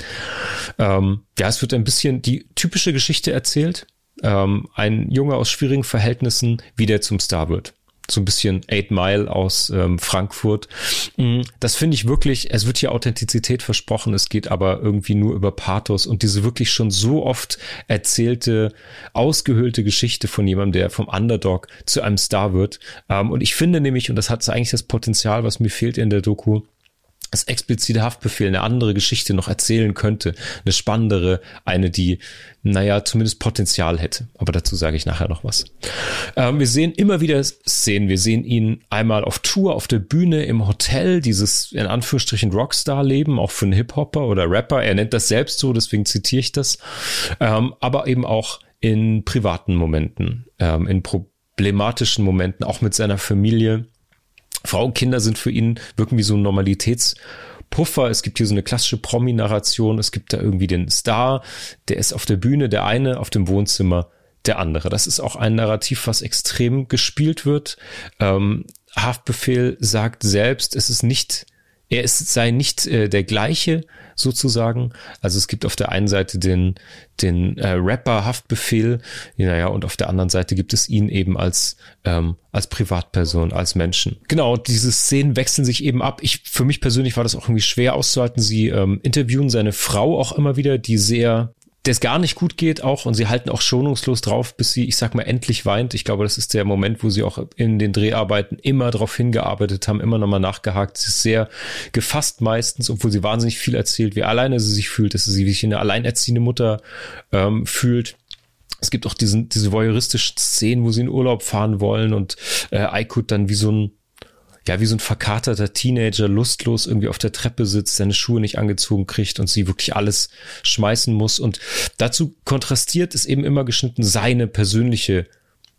Ähm, ja, es wird ein bisschen die typische Geschichte erzählt. Ähm, ein Junge aus schwierigen Verhältnissen, wie der zum Star wird. So ein bisschen Eight Mile aus ähm, Frankfurt. Das finde ich wirklich, es wird hier Authentizität versprochen, es geht aber irgendwie nur über Pathos und diese wirklich schon so oft erzählte, ausgehöhlte Geschichte von jemandem, der vom Underdog zu einem Star wird. Ähm, und ich finde nämlich, und das hat eigentlich das Potenzial, was mir fehlt in der Doku, das explizite Haftbefehl eine andere Geschichte noch erzählen könnte. Eine spannendere, eine, die, naja, zumindest Potenzial hätte. Aber dazu sage ich nachher noch was. Ähm, wir sehen immer wieder Szenen. Wir sehen ihn einmal auf Tour, auf der Bühne, im Hotel, dieses in Anführungsstrichen Rockstar-Leben, auch für einen Hip-Hopper oder Rapper. Er nennt das selbst so, deswegen zitiere ich das. Ähm, aber eben auch in privaten Momenten, ähm, in problematischen Momenten, auch mit seiner Familie. Frau und Kinder sind für ihn, wirken wie so ein Normalitätspuffer. Es gibt hier so eine klassische Promi-Narration. Es gibt da irgendwie den Star, der ist auf der Bühne, der eine, auf dem Wohnzimmer, der andere. Das ist auch ein Narrativ, was extrem gespielt wird. Ähm, Haftbefehl sagt selbst, es ist nicht, er ist, sei nicht äh, der gleiche sozusagen. Also es gibt auf der einen Seite den, den äh, Rapper Haftbefehl, naja, und auf der anderen Seite gibt es ihn eben als ähm, als Privatperson, als Menschen. Genau, diese Szenen wechseln sich eben ab. Ich, für mich persönlich war das auch irgendwie schwer auszuhalten. Sie ähm, interviewen seine Frau auch immer wieder, die sehr, der es gar nicht gut geht auch, und sie halten auch schonungslos drauf, bis sie, ich sag mal, endlich weint. Ich glaube, das ist der Moment, wo sie auch in den Dreharbeiten immer darauf hingearbeitet haben, immer nochmal nachgehakt. Sie ist sehr gefasst meistens, obwohl sie wahnsinnig viel erzählt, wie alleine sie sich fühlt, dass sie sich wie eine alleinerziehende Mutter ähm, fühlt. Es gibt auch diesen, diese voyeuristischen Szenen, wo sie in Urlaub fahren wollen und äh, Aykut dann wie so ein, ja, wie so ein verkaterter Teenager lustlos irgendwie auf der Treppe sitzt, seine Schuhe nicht angezogen kriegt und sie wirklich alles schmeißen muss. Und dazu kontrastiert ist eben immer geschnitten seine persönliche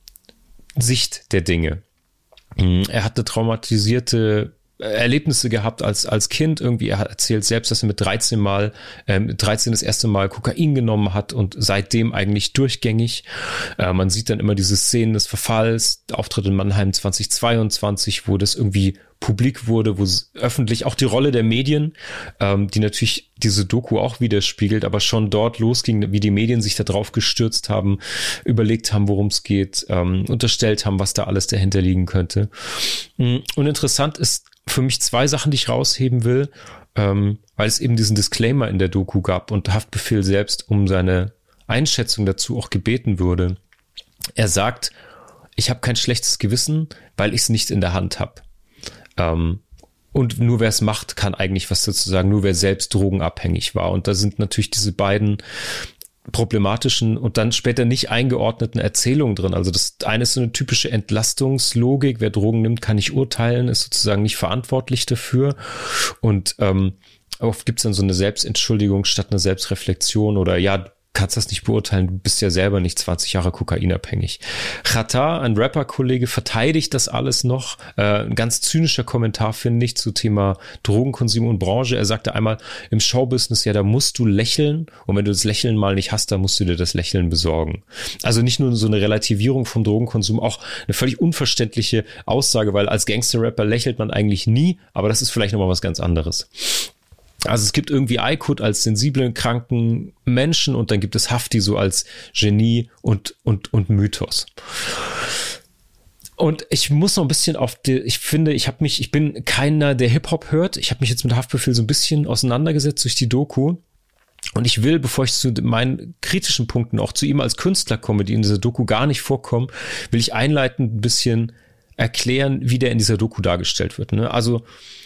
Sicht der Dinge. Er hat eine traumatisierte Erlebnisse gehabt als als Kind. Irgendwie, er hat erzählt selbst, dass er mit dreizehn Mal, ähm, dreizehn das erste Mal Kokain genommen hat und seitdem eigentlich durchgängig. Äh, man sieht dann immer diese Szenen des Verfalls, der Auftritt in Mannheim zweitausendzweiundzwanzig, wo das irgendwie publik wurde, wo öffentlich auch die Rolle der Medien, ähm, die natürlich diese Doku auch widerspiegelt, aber schon dort losging, wie die Medien sich da drauf gestürzt haben, überlegt haben, worum es geht, ähm, unterstellt haben, was da alles dahinter liegen könnte. Und interessant ist für mich zwei Sachen, die ich rausheben will, ähm, weil es eben diesen Disclaimer in der Doku gab und Haftbefehl selbst um seine Einschätzung dazu auch gebeten würde. Er sagt, ich habe kein schlechtes Gewissen, weil ich es nicht in der Hand habe. Ähm, und nur wer es macht, kann eigentlich was dazu sagen, nur wer selbst drogenabhängig war. Und da sind natürlich diese beiden problematischen und dann später nicht eingeordneten Erzählungen drin. Also das eine ist so eine typische Entlastungslogik. Wer Drogen nimmt, kann nicht urteilen, ist sozusagen nicht verantwortlich dafür. Und ähm, oft gibt es dann so eine Selbstentschuldigung statt einer Selbstreflexion oder ja, du kannst das nicht beurteilen, du bist ja selber nicht zwanzig Jahre kokainabhängig. Xatar, ein Rapper-Kollege, verteidigt das alles noch. Äh, ein ganz zynischer Kommentar, finde ich, zu Thema Drogenkonsum und Branche. Er sagte einmal, im Showbusiness, ja, da musst du lächeln und wenn du das Lächeln mal nicht hast, dann musst du dir das Lächeln besorgen. Also nicht nur so eine Relativierung vom Drogenkonsum, auch eine völlig unverständliche Aussage, weil als Gangster-Rapper lächelt man eigentlich nie, aber das ist vielleicht nochmal was ganz anderes. Also es gibt irgendwie Aykut als sensiblen, kranken Menschen und dann gibt es Hafti so als Genie und, und, und Mythos. Und ich muss noch ein bisschen auf die, ich finde, ich habe mich, ich bin keiner, der Hip-Hop hört. Ich habe mich jetzt mit Haftbefehl so ein bisschen auseinandergesetzt durch die Doku. Und ich will, bevor ich zu meinen kritischen Punkten auch zu ihm als Künstler komme, die in dieser Doku gar nicht vorkommen, will ich einleitend ein bisschen erklären, wie der in dieser Doku dargestellt wird. Ne? Also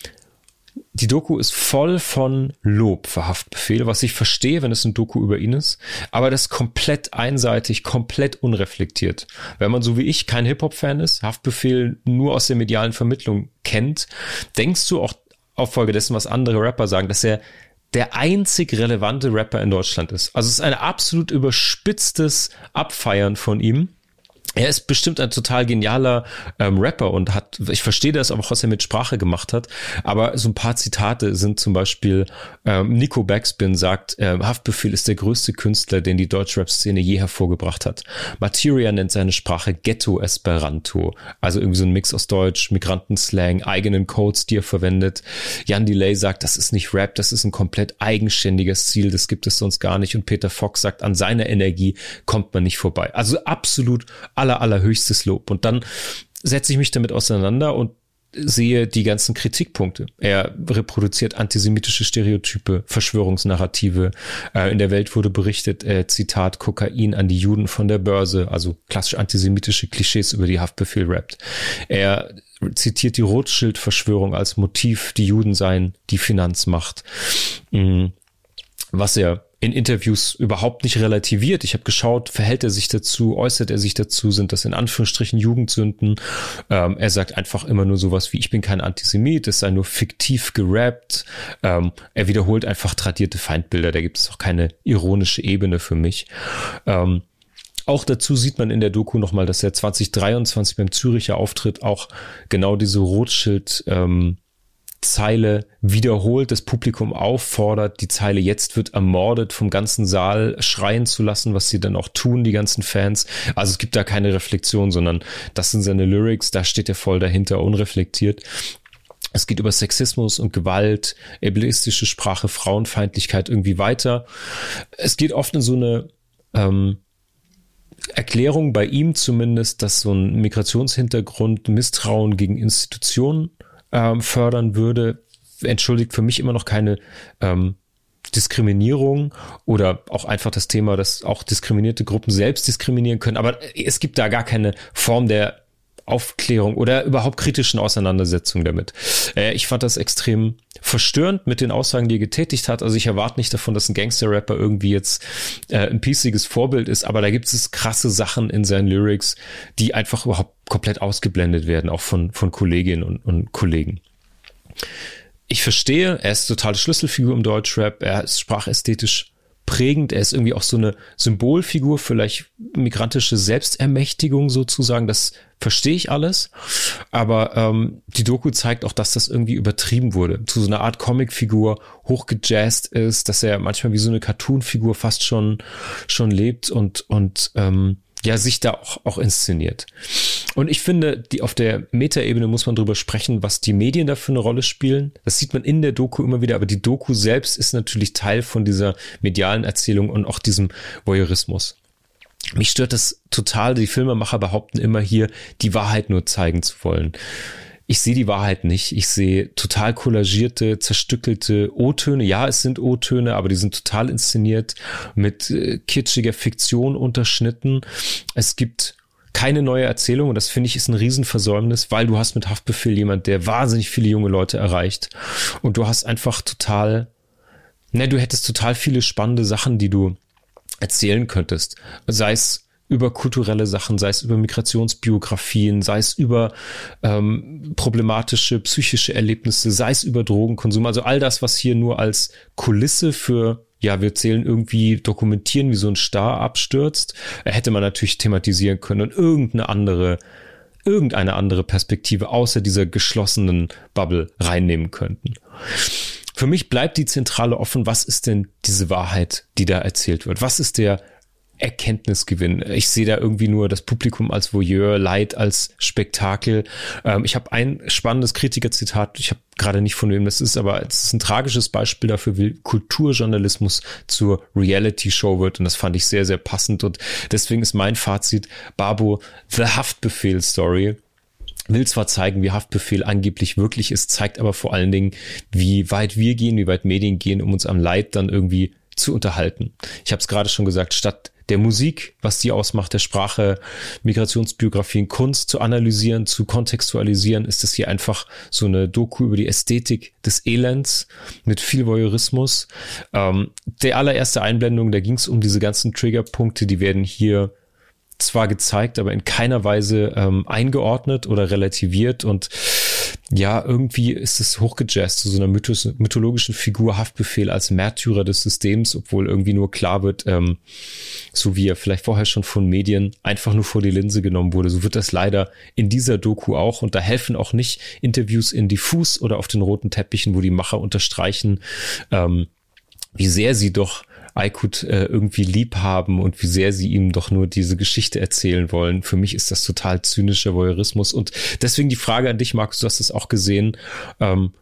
die Doku ist voll von Lob für Haftbefehl, was ich verstehe, wenn es ein Doku über ihn ist, aber das ist komplett einseitig, komplett unreflektiert. Wenn man so wie ich kein Hip-Hop-Fan ist, Haftbefehl nur aus der medialen Vermittlung kennt, denkst du auch auf Folge dessen, was andere Rapper sagen, dass er der einzig relevante Rapper in Deutschland ist. Also es ist ein absolut überspitztes Abfeiern von ihm. Er ist bestimmt ein total genialer ähm, Rapper und hat, ich verstehe das auch, was er mit Sprache gemacht hat, aber so ein paar Zitate sind zum Beispiel, ähm, Nico Backspin sagt, äh, Haftbefehl ist der größte Künstler, den die Deutschrap-Szene je hervorgebracht hat. Materia nennt seine Sprache Ghetto-Esperanto, also irgendwie so ein Mix aus Deutsch, Migrantenslang, eigenen Codes, die er verwendet. Jan Delay sagt, das ist nicht Rap, das ist ein komplett eigenständiges Ziel, das gibt es sonst gar nicht. Und Peter Fox sagt, an seiner Energie kommt man nicht vorbei. Also absolut aller, allerhöchstes Lob. Und dann setze ich mich damit auseinander und sehe die ganzen Kritikpunkte. Er reproduziert antisemitische Stereotype, Verschwörungsnarrative. Äh, in der Welt wurde berichtet, äh, Zitat, Kokain an die Juden von der Börse, also klassisch antisemitische Klischees, über die Haftbefehl rappt. Er zitiert die Rothschild-Verschwörung als Motiv, die Juden seien die Finanzmacht. Mhm. Was er in Interviews überhaupt nicht relativiert. Ich habe geschaut, verhält er sich dazu, äußert er sich dazu, sind das in Anführungsstrichen Jugendsünden. Ähm, er sagt einfach immer nur sowas wie, ich bin kein Antisemit, es sei nur fiktiv gerappt. Ähm, er wiederholt einfach tradierte Feindbilder, da gibt es auch keine ironische Ebene für mich. Ähm, Auch dazu sieht man in der Doku nochmal, dass er zwanzig dreiundzwanzig beim Züricher Auftritt auch genau diese Rothschild ähm, Zeile wiederholt, das Publikum auffordert, die Zeile jetzt wird ermordet vom ganzen Saal schreien zu lassen, was sie dann auch tun, die ganzen Fans. Also es gibt da keine Reflexion, sondern das sind seine Lyrics, da steht er voll dahinter, unreflektiert. Es geht über Sexismus und Gewalt, ableistische Sprache, Frauenfeindlichkeit irgendwie weiter. Es geht oft in so eine ähm, Erklärung bei ihm zumindest, dass so ein Migrationshintergrund Misstrauen gegen Institutionen Ähm, fördern würde, entschuldigt für mich immer noch keine ähm, Diskriminierung oder auch einfach das Thema, dass auch diskriminierte Gruppen selbst diskriminieren können. Aber es gibt da gar keine Form der Aufklärung oder überhaupt kritischen Auseinandersetzung damit. Äh, ich fand das extrem verstörend mit den Aussagen, die er getätigt hat. Also ich erwarte nicht davon, dass ein Gangster-Rapper irgendwie jetzt äh, ein pieciges Vorbild ist, aber da gibt es krasse Sachen in seinen Lyrics, die einfach überhaupt komplett ausgeblendet werden, auch von, von Kolleginnen und, und Kollegen. Ich verstehe, er ist totale Schlüsselfigur im Deutschrap, er ist sprachästhetisch prägend, er ist irgendwie auch so eine Symbolfigur, vielleicht migrantische Selbstermächtigung sozusagen, das verstehe ich alles, aber ähm, die Doku zeigt auch, dass das irgendwie übertrieben wurde, zu so einer Art Comicfigur hochgejazzt ist, dass er manchmal wie so eine Cartoonfigur fast schon schon lebt und und ähm, ja, sich da auch, auch inszeniert. Und ich finde, die auf der Metaebene muss man drüber sprechen, was die Medien da für eine Rolle spielen. Das sieht man in der Doku immer wieder, aber die Doku selbst ist natürlich Teil von dieser medialen Erzählung und auch diesem Voyeurismus. Mich stört das total, die Filmemacher behaupten immer hier, die Wahrheit nur zeigen zu wollen. Ich sehe die Wahrheit nicht. Ich sehe total kollagierte, zerstückelte O-Töne. Ja, es sind O-Töne, aber die sind total inszeniert, mit äh, kitschiger Fiktion unterschnitten. Es gibt keine neue Erzählung und das finde ich ist ein Riesenversäumnis, weil du hast mit Haftbefehl jemand, der wahnsinnig viele junge Leute erreicht und du hast einfach total, ne, du hättest total viele spannende Sachen, die du erzählen könntest. Sei es über kulturelle Sachen, sei es über Migrationsbiografien, sei es über ähm, problematische psychische Erlebnisse, sei es über Drogenkonsum, also all das, was hier nur als Kulisse für, ja, wir zählen irgendwie, dokumentieren, wie so ein Star abstürzt, hätte man natürlich thematisieren können und irgendeine andere, irgendeine andere Perspektive außer dieser geschlossenen Bubble reinnehmen könnten. Für mich bleibt die Zentrale offen, was ist denn diese Wahrheit, die da erzählt wird? Was ist der Erkenntnisgewinn? Ich sehe da irgendwie nur das Publikum als Voyeur, Leid als Spektakel. Ähm, ich habe ein spannendes Kritikerzitat, ich habe gerade nicht von wem das ist, aber es ist ein tragisches Beispiel dafür, wie Kulturjournalismus zur Reality-Show wird und das fand ich sehr, sehr passend und deswegen ist mein Fazit, Babo, The Haftbefehl-Story will zwar zeigen, wie Haftbefehl angeblich wirklich ist, zeigt aber vor allen Dingen, wie weit wir gehen, wie weit Medien gehen, um uns am Leid dann irgendwie zu unterhalten. Ich habe es gerade schon gesagt, statt der Musik, was die ausmacht, der Sprache, Migrationsbiografien, Kunst zu analysieren, zu kontextualisieren, ist es hier einfach so eine Doku über die Ästhetik des Elends mit viel Voyeurismus. Ähm, der allererste Einblendung, da ging es um diese ganzen Triggerpunkte, die werden hier zwar gezeigt, aber in keiner Weise ähm, eingeordnet oder relativiert und ja, irgendwie ist es hochgejazzt zu so einer mythos- mythologischen Figur Haftbefehl als Märtyrer des Systems, obwohl irgendwie nur klar wird, ähm, so wie er vielleicht vorher schon von Medien einfach nur vor die Linse genommen wurde, so wird das leider in dieser Doku auch und da helfen auch nicht Interviews in diffus oder auf den roten Teppichen, wo die Macher unterstreichen, ähm, wie sehr sie doch Aykut äh, irgendwie lieb haben und wie sehr sie ihm doch nur diese Geschichte erzählen wollen. Für mich ist das total zynischer Voyeurismus und deswegen die Frage an dich, Markus, du hast es auch gesehen, ähm,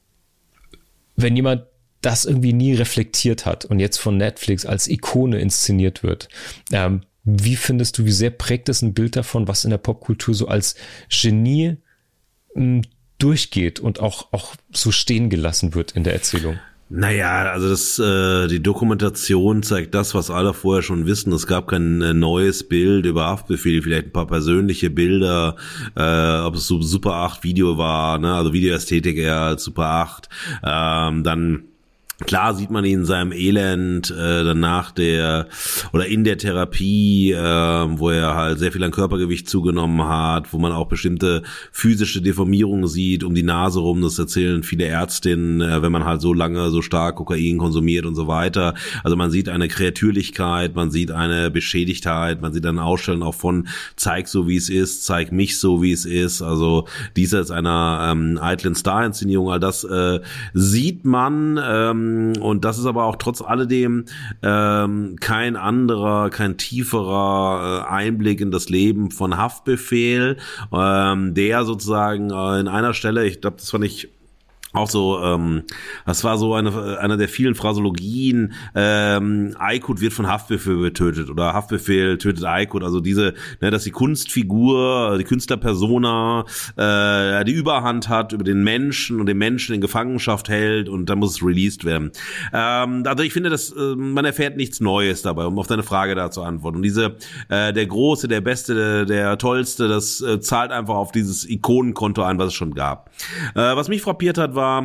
wenn jemand das irgendwie nie reflektiert hat und jetzt von Netflix als Ikone inszeniert wird, ähm, wie findest du, wie sehr prägt es ein Bild davon, was in der Popkultur so als Genie mh, durchgeht und auch, auch so stehen gelassen wird in der Erzählung? Naja, also das, äh, die Dokumentation zeigt das, was alle vorher schon wissen. Es gab kein äh, neues Bild über Haftbefehl, vielleicht ein paar persönliche Bilder, äh, ob es so Super acht Video war, ne, also Videoästhetik eher als Super acht. Ähm, dann Klar sieht man ihn in seinem Elend äh, danach der oder in der Therapie, äh, wo er halt sehr viel an Körpergewicht zugenommen hat, wo man auch bestimmte physische Deformierungen sieht um die Nase rum. Das erzählen viele Ärztinnen, äh, wenn man halt so lange so stark Kokain konsumiert und so weiter. Also man sieht eine Kreatürlichkeit, man sieht eine Beschädigtheit, man sieht ein Ausstellen auch von zeig so wie es ist, zeig mich so wie es ist. Also dieser ist einer ähm, eitlen Star-Inszenierung, all das äh, sieht man. Ähm, Und das ist aber auch trotz alledem ähm, kein anderer, kein tieferer äh, Einblick in das Leben von Haftbefehl, ähm, der sozusagen äh, in einer Stelle, ich glaube, das fand ich auch so, ähm, das war so eine einer der vielen Phrasologien, ähm, Aykut wird von Haftbefehl getötet oder Haftbefehl tötet Aykut, also diese, ne, dass die Kunstfigur, die Künstlerpersona äh, die Überhand hat über den Menschen und den Menschen in Gefangenschaft hält und dann muss es released werden. Ähm, also ich finde, dass äh, man erfährt nichts Neues dabei, um auf deine Frage da zu antworten. Und diese, äh, der Große, der Beste, der, der Tollste, das äh, zahlt einfach auf dieses Ikonenkonto ein, was es schon gab. Äh, was mich frappiert hat, war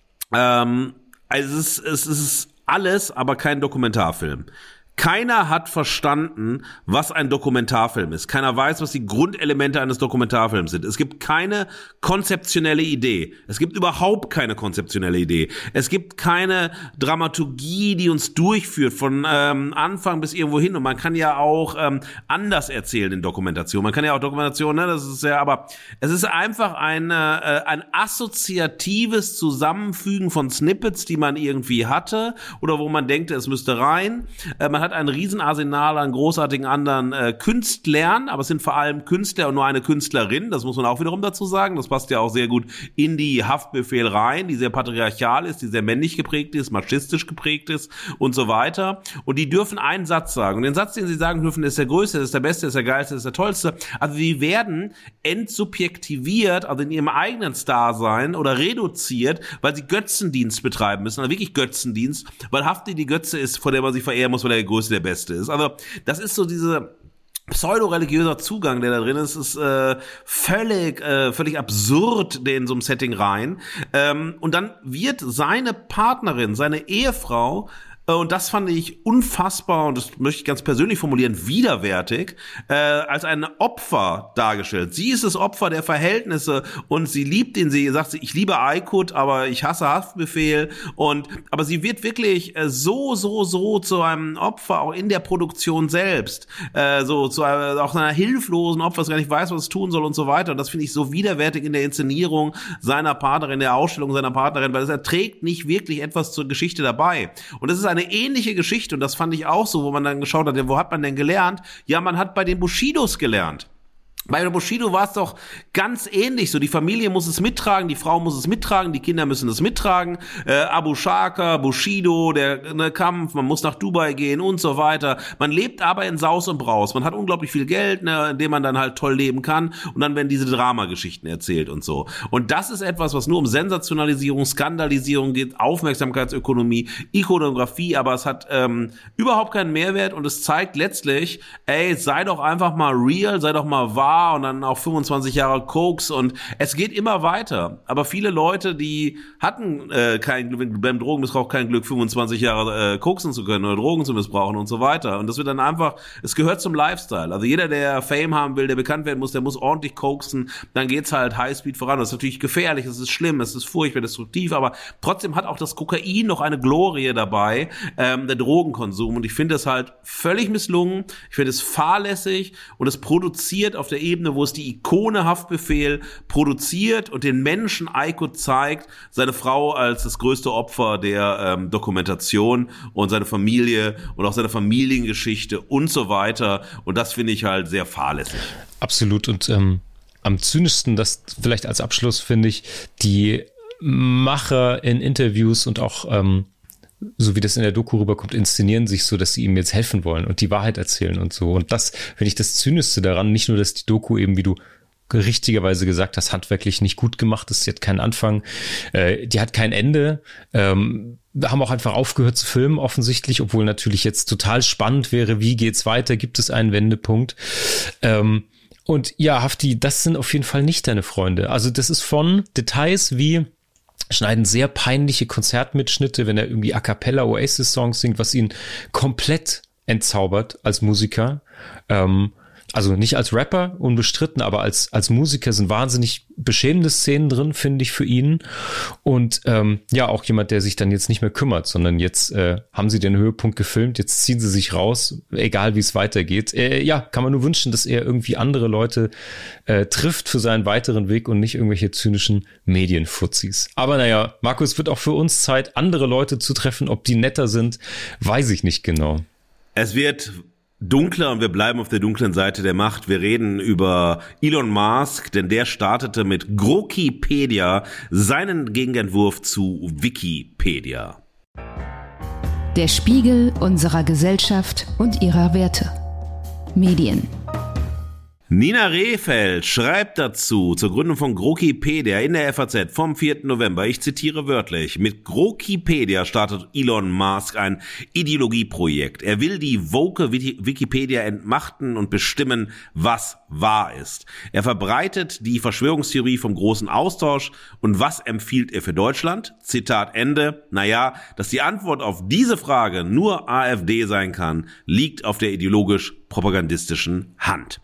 Ähm, also es ist, es ist alles, aber kein Dokumentarfilm. Keiner hat verstanden, was ein Dokumentarfilm ist. Keiner weiß, was die Grundelemente eines Dokumentarfilms sind. Es gibt keine konzeptionelle Idee. Es gibt überhaupt keine konzeptionelle Idee. Es gibt keine Dramaturgie, die uns durchführt von ähm, Anfang bis irgendwo hin. Und man kann ja auch ähm, anders erzählen in Dokumentation. Man kann ja auch Dokumentation, ne, das ist ja, aber es ist einfach ein, äh, ein assoziatives Zusammenfügen von Snippets, die man irgendwie hatte oder wo man denkt, es müsste rein. Äh, man hat ein Riesenarsenal an großartigen anderen äh, Künstlern, aber es sind vor allem Künstler und nur eine Künstlerin, das muss man auch wiederum dazu sagen, das passt ja auch sehr gut in die Haftbefehl rein, die sehr patriarchal ist, die sehr männlich geprägt ist, machistisch geprägt ist und so weiter und die dürfen einen Satz sagen und den Satz, den sie sagen dürfen, ist der größte, ist der beste, ist der geilste, ist der tollste, also die werden entsubjektiviert, also in ihrem eigenen Starsein oder reduziert, weil sie Götzendienst betreiben müssen, also wirklich Götzendienst, weil Hafti die Götze ist, vor der man sich verehren muss, weil der größte, der beste ist. Also das ist so diese pseudo-religiöser Zugang, der da drin ist, ist äh, völlig äh, völlig absurd in so einem Setting rein. Ähm, und dann wird seine Partnerin, seine Ehefrau, und das fand ich unfassbar, und das möchte ich ganz persönlich formulieren, widerwärtig, äh, als ein Opfer dargestellt. Sie ist das Opfer der Verhältnisse und sie liebt ihn, sie sagt, ich liebe Aykut, aber ich hasse Haftbefehl. Und aber sie wird wirklich äh, so, so, so zu einem Opfer, auch in der Produktion selbst, äh, so zu einer, auch einer hilflosen Opfer, das gar nicht weiß, was es tun soll und so weiter. Und das finde ich so widerwärtig in der Inszenierung seiner Partnerin, der Ausstellung seiner Partnerin, weil es erträgt nicht wirklich etwas zur Geschichte dabei. Und das ist eine Eine ähnliche Geschichte und das fand ich auch so, wo man dann geschaut hat, ja, wo hat man denn gelernt? Ja, man hat bei den Bushidos gelernt. Bei Bushido war es doch ganz ähnlich. So, die Familie muss es mittragen, die Frau muss es mittragen, die Kinder müssen es mittragen. Äh, Abu Shaka, Bushido, der ne, Kampf, man muss nach Dubai gehen und so weiter. Man lebt aber in Saus und Braus. Man hat unglaublich viel Geld, ne, in dem man dann halt toll leben kann. Und dann werden diese Dramageschichten erzählt und so. Und das ist etwas, was nur um Sensationalisierung, Skandalisierung geht, Aufmerksamkeitsökonomie, Ikonografie, aber es hat ähm, überhaupt keinen Mehrwert und es zeigt letztlich, ey, sei doch einfach mal real, sei doch mal wahr. Und dann auch fünfundzwanzig Jahre Koks und es geht immer weiter. Aber viele Leute, die hatten äh, kein Glück, beim Drogenmissbrauch kein Glück, fünfundzwanzig Jahre äh, koksen zu können oder Drogen zu missbrauchen und so weiter. Und das wird dann einfach, es gehört zum Lifestyle. Also jeder, der Fame haben will, der bekannt werden muss, der muss ordentlich koksen. Dann geht's halt Highspeed voran. Das ist natürlich gefährlich, es ist schlimm, es ist furchtbar destruktiv, aber trotzdem hat auch das Kokain noch eine Glorie dabei, ähm, der Drogenkonsum. Und ich finde es halt völlig misslungen. Ich finde es fahrlässig und es produziert auf der Ebene, wo es die Ikone Haftbefehl produziert und den Menschen Eiko zeigt, seine Frau als das größte Opfer der ähm, Dokumentation und seine Familie und auch seine Familiengeschichte und so weiter. Und das finde ich halt sehr fahrlässig. Absolut. Und ähm, am zynischsten, das vielleicht als Abschluss, finde ich, die Macher in Interviews und auch ähm, so wie das in der Doku rüberkommt, inszenieren sich so, dass sie ihm jetzt helfen wollen und die Wahrheit erzählen und so. Und das finde ich das Zynischste daran. Nicht nur, dass die Doku eben, wie du richtigerweise gesagt hast, handwerklich nicht gut gemacht ist. Die hat keinen Anfang, äh, die hat kein Ende. Ähm, haben auch einfach aufgehört zu filmen, offensichtlich, obwohl natürlich jetzt total spannend wäre, wie geht's weiter? Gibt es einen Wendepunkt? Ähm, und ja, Hafti, das sind auf jeden Fall nicht deine Freunde. Also das ist von Details wie schneiden sehr peinliche Konzertmitschnitte, wenn er irgendwie A Cappella Oasis-Songs singt, was ihn komplett entzaubert als Musiker. Ähm, also nicht als Rapper, unbestritten, aber als als Musiker sind wahnsinnig beschämende Szenen drin, finde ich, für ihn. Und ähm, ja, auch jemand, der sich dann jetzt nicht mehr kümmert, sondern jetzt äh, haben sie den Höhepunkt gefilmt, jetzt ziehen sie sich raus, egal wie es weitergeht. Äh, ja, kann man nur wünschen, dass er irgendwie andere Leute äh, trifft für seinen weiteren Weg und nicht irgendwelche zynischen Medienfuzis. Aber naja, Markus, wird auch für uns Zeit, andere Leute zu treffen. Ob die netter sind, weiß ich nicht genau. Es wird dunkler und wir bleiben auf der dunklen Seite der Macht. Wir reden über Elon Musk, denn der startete mit Grokipedia seinen Gegenentwurf zu Wikipedia. Der Spiegel unserer Gesellschaft und ihrer Werte. Medien. Nina Rehfeld schreibt dazu zur Gründung von Grokipedia in der F A Z vom vierten November, ich zitiere wörtlich, mit Grokipedia startet Elon Musk ein Ideologieprojekt. Er will die woke Wikipedia entmachten und bestimmen, was wahr ist. Er verbreitet die Verschwörungstheorie vom großen Austausch und was empfiehlt er für Deutschland? Zitat Ende. Naja, dass die Antwort auf diese Frage nur AfD sein kann, liegt auf der ideologisch-propagandistischen Hand.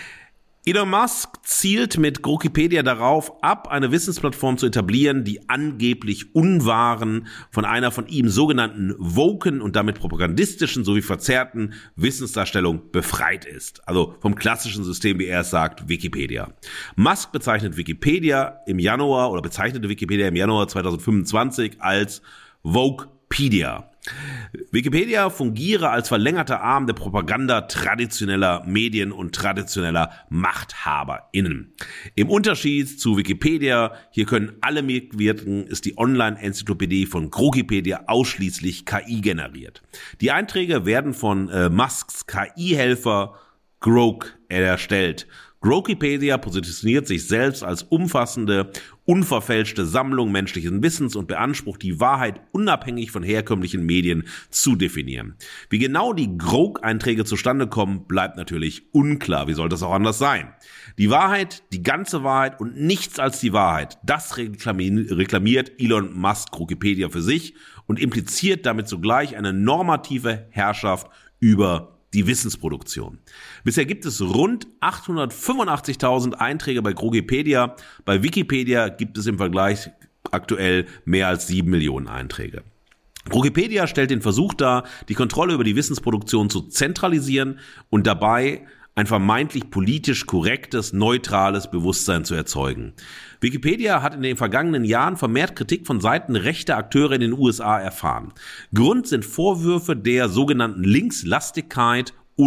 Elon Musk zielt mit Grokipedia darauf ab, eine Wissensplattform zu etablieren, die angeblich unwahren, von einer von ihm sogenannten woken und damit propagandistischen sowie verzerrten Wissensdarstellung befreit ist. Also vom klassischen System, wie er es sagt, Wikipedia. Musk bezeichnet Wikipedia im Januar oder bezeichnete Wikipedia im Januar zweitausendfünfundzwanzig als Wokepedia. Wikipedia fungiere als verlängerter Arm der Propaganda traditioneller Medien und traditioneller MachthaberInnen. Im Unterschied zu Wikipedia, hier können alle mitwirken, ist die Online-Enzyklopädie von Grokipedia ausschließlich K I generiert. Die Einträge werden von äh, Musks K I-Helfer Grok erstellt. Grokipedia positioniert sich selbst als umfassende, unverfälschte Sammlung menschlichen Wissens und beansprucht, die Wahrheit unabhängig von herkömmlichen Medien zu definieren. Wie genau die Grok-Einträge zustande kommen, bleibt natürlich unklar. Wie soll das auch anders sein? Die Wahrheit, die ganze Wahrheit und nichts als die Wahrheit, das reklamiert Elon Musk Grokipedia für sich und impliziert damit zugleich eine normative Herrschaft über die Wissensproduktion. Bisher gibt es rund achthundertfünfundachtzigtausend Einträge bei Grokipedia. Bei Wikipedia gibt es im Vergleich aktuell mehr als sieben Millionen Einträge. Grokipedia stellt den Versuch dar, die Kontrolle über die Wissensproduktion zu zentralisieren und dabei ein vermeintlich politisch korrektes, neutrales Bewusstsein zu erzeugen. Wikipedia hat in den vergangenen Jahren vermehrt Kritik von Seiten rechter Akteure in den U S A erfahren. Grund sind Vorwürfe der sogenannten Linkslastigkeit und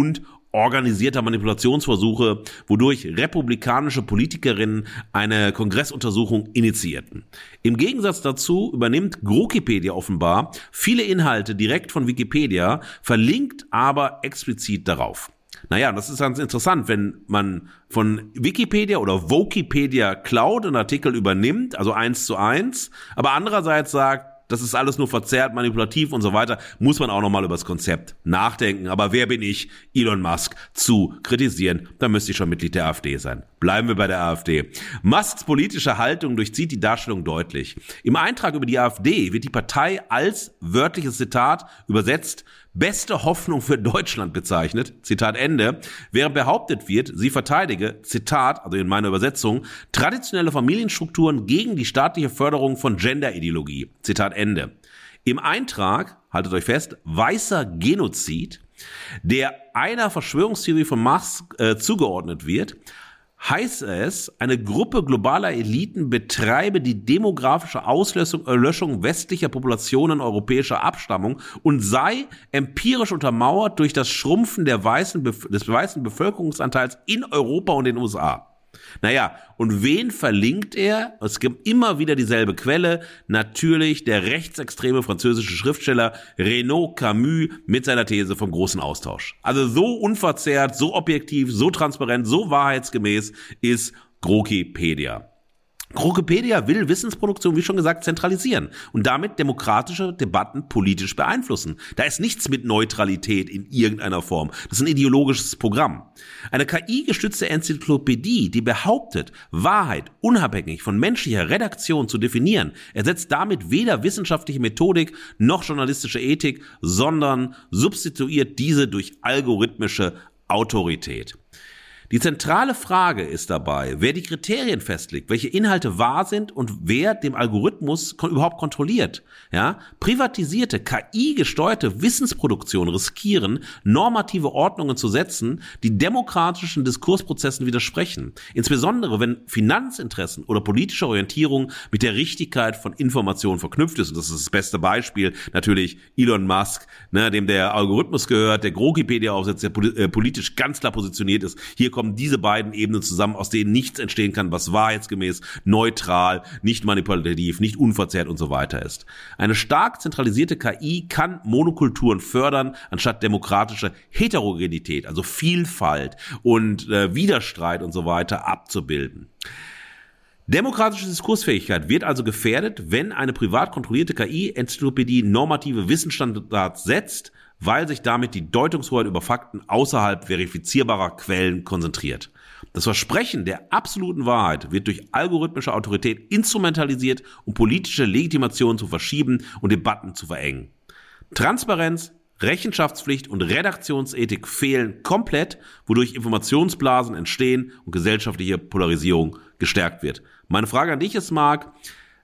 organisierter Manipulationsversuche, wodurch republikanische Politikerinnen eine Kongressuntersuchung initiierten. Im Gegensatz dazu übernimmt Grokipedia offenbar viele Inhalte direkt von Wikipedia, verlinkt aber explizit darauf. Naja, das ist ganz interessant, wenn man von Wikipedia oder Wokipedia klaut und Artikel übernimmt, also eins zu eins, aber andererseits sagt, das ist alles nur verzerrt, manipulativ und so weiter, muss man auch nochmal über das Konzept nachdenken. Aber wer bin ich, Elon Musk zu kritisieren? Da müsste ich schon Mitglied der AfD sein. Bleiben wir bei der AfD. Musks politische Haltung durchzieht die Darstellung deutlich. Im Eintrag über die AfD wird die Partei als, wörtliches Zitat, übersetzt, beste Hoffnung für Deutschland bezeichnet, Zitat Ende, während behauptet wird, sie verteidige, Zitat, also in meiner Übersetzung, traditionelle Familienstrukturen gegen die staatliche Förderung von Genderideologie, Zitat Ende. Im Eintrag, haltet euch fest, weißer Genozid, der einer Verschwörungstheorie von Musk äh, zugeordnet wird, heißt es, eine Gruppe globaler Eliten betreibe die demografische Auslöschung Löschung westlicher Populationen europäischer Abstammung und sei empirisch untermauert durch das Schrumpfen der weißen, des weißen Bevölkerungsanteils in Europa und den U S A. Naja, und wen verlinkt er? Es gibt immer wieder dieselbe Quelle, natürlich der rechtsextreme französische Schriftsteller Renaud Camus mit seiner These vom großen Austausch. Also so unverzerrt, so objektiv, so transparent, so wahrheitsgemäß ist Grokipedia. Grokipedia will Wissensproduktion, wie schon gesagt, zentralisieren und damit demokratische Debatten politisch beeinflussen. Da ist nichts mit Neutralität in irgendeiner Form. Das ist ein ideologisches Programm. Eine K I-gestützte Enzyklopädie, die behauptet, Wahrheit unabhängig von menschlicher Redaktion zu definieren, ersetzt damit weder wissenschaftliche Methodik noch journalistische Ethik, sondern substituiert diese durch algorithmische Autorität. Die zentrale Frage ist dabei, wer die Kriterien festlegt, welche Inhalte wahr sind und wer dem Algorithmus kon- überhaupt kontrolliert. Ja? Privatisierte, K I-gesteuerte Wissensproduktion riskieren, normative Ordnungen zu setzen, die demokratischen Diskursprozessen widersprechen. Insbesondere, wenn Finanzinteressen oder politische Orientierung mit der Richtigkeit von Informationen verknüpft ist. Und das ist das beste Beispiel, natürlich Elon Musk, ne, dem der Algorithmus gehört, der Grokipedia aufsetzt, der poli- äh, politisch ganz klar positioniert ist. Hier kommt diese beiden Ebenen zusammen, aus denen nichts entstehen kann, was wahrheitsgemäß, neutral, nicht manipulativ, nicht unverzerrt und so weiter ist. Eine stark zentralisierte K I kann Monokulturen fördern, anstatt demokratische Heterogenität, also Vielfalt und äh, Widerstreit und so weiter abzubilden. Demokratische Diskursfähigkeit wird also gefährdet, wenn eine privat kontrollierte K I-Enzyklopädie normative Wissensstandards setzt, weil sich damit die Deutungshoheit über Fakten außerhalb verifizierbarer Quellen konzentriert. Das Versprechen der absoluten Wahrheit wird durch algorithmische Autorität instrumentalisiert, um politische Legitimation zu verschieben und Debatten zu verengen. Transparenz, Rechenschaftspflicht und Redaktionsethik fehlen komplett, wodurch Informationsblasen entstehen und gesellschaftliche Polarisierung gestärkt wird. Meine Frage an dich ist, Marc,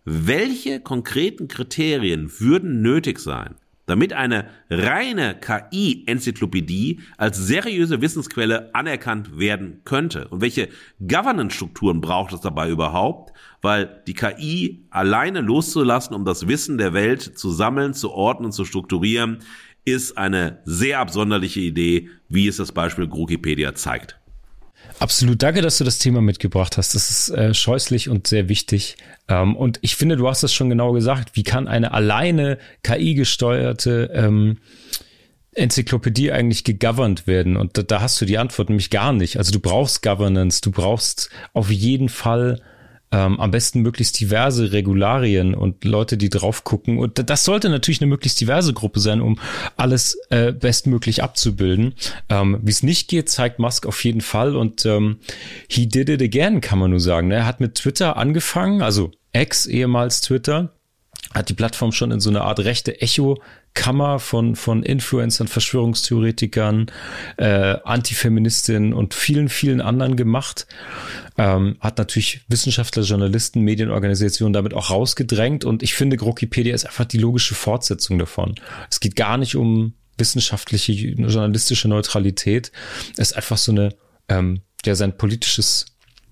welche konkreten Kriterien würden nötig sein, damit eine reine K I-Enzyklopädie als seriöse Wissensquelle anerkannt werden könnte? Und welche Governance-Strukturen braucht es dabei überhaupt? Weil die K I alleine loszulassen, um das Wissen der Welt zu sammeln, zu ordnen, zu strukturieren, ist eine sehr absonderliche Idee, wie es das Beispiel Grokipedia zeigt. Absolut, danke, dass du das Thema mitgebracht hast. Das ist äh, scheußlich und sehr wichtig. Ähm, und ich finde, du hast das schon genau gesagt. Wie kann eine alleine K I-gesteuerte ähm, Enzyklopädie eigentlich gegoverned werden? Und da, da hast du die Antwort nämlich gar nicht. Also du brauchst Governance, du brauchst auf jeden Fall Ähm, am besten möglichst diverse Regularien und Leute, die drauf gucken. Und das sollte natürlich eine möglichst diverse Gruppe sein, um alles äh, bestmöglich abzubilden. Ähm, wie es nicht geht, zeigt Musk auf jeden Fall. Und ähm, he did it again, kann man nur sagen. Er hat mit Twitter angefangen, also X, ehemals Twitter, hat die Plattform schon in so eine Art rechte Echo-Kammer von von Influencern, Verschwörungstheoretikern, äh, Antifeministinnen und vielen, vielen anderen gemacht. Ähm, hat natürlich Wissenschaftler, Journalisten, Medienorganisationen damit auch rausgedrängt. Und ich finde, Grokipedia ist einfach die logische Fortsetzung davon. Es geht gar nicht um wissenschaftliche, journalistische Neutralität. Es ist einfach so eine, ähm, ja, sein politisches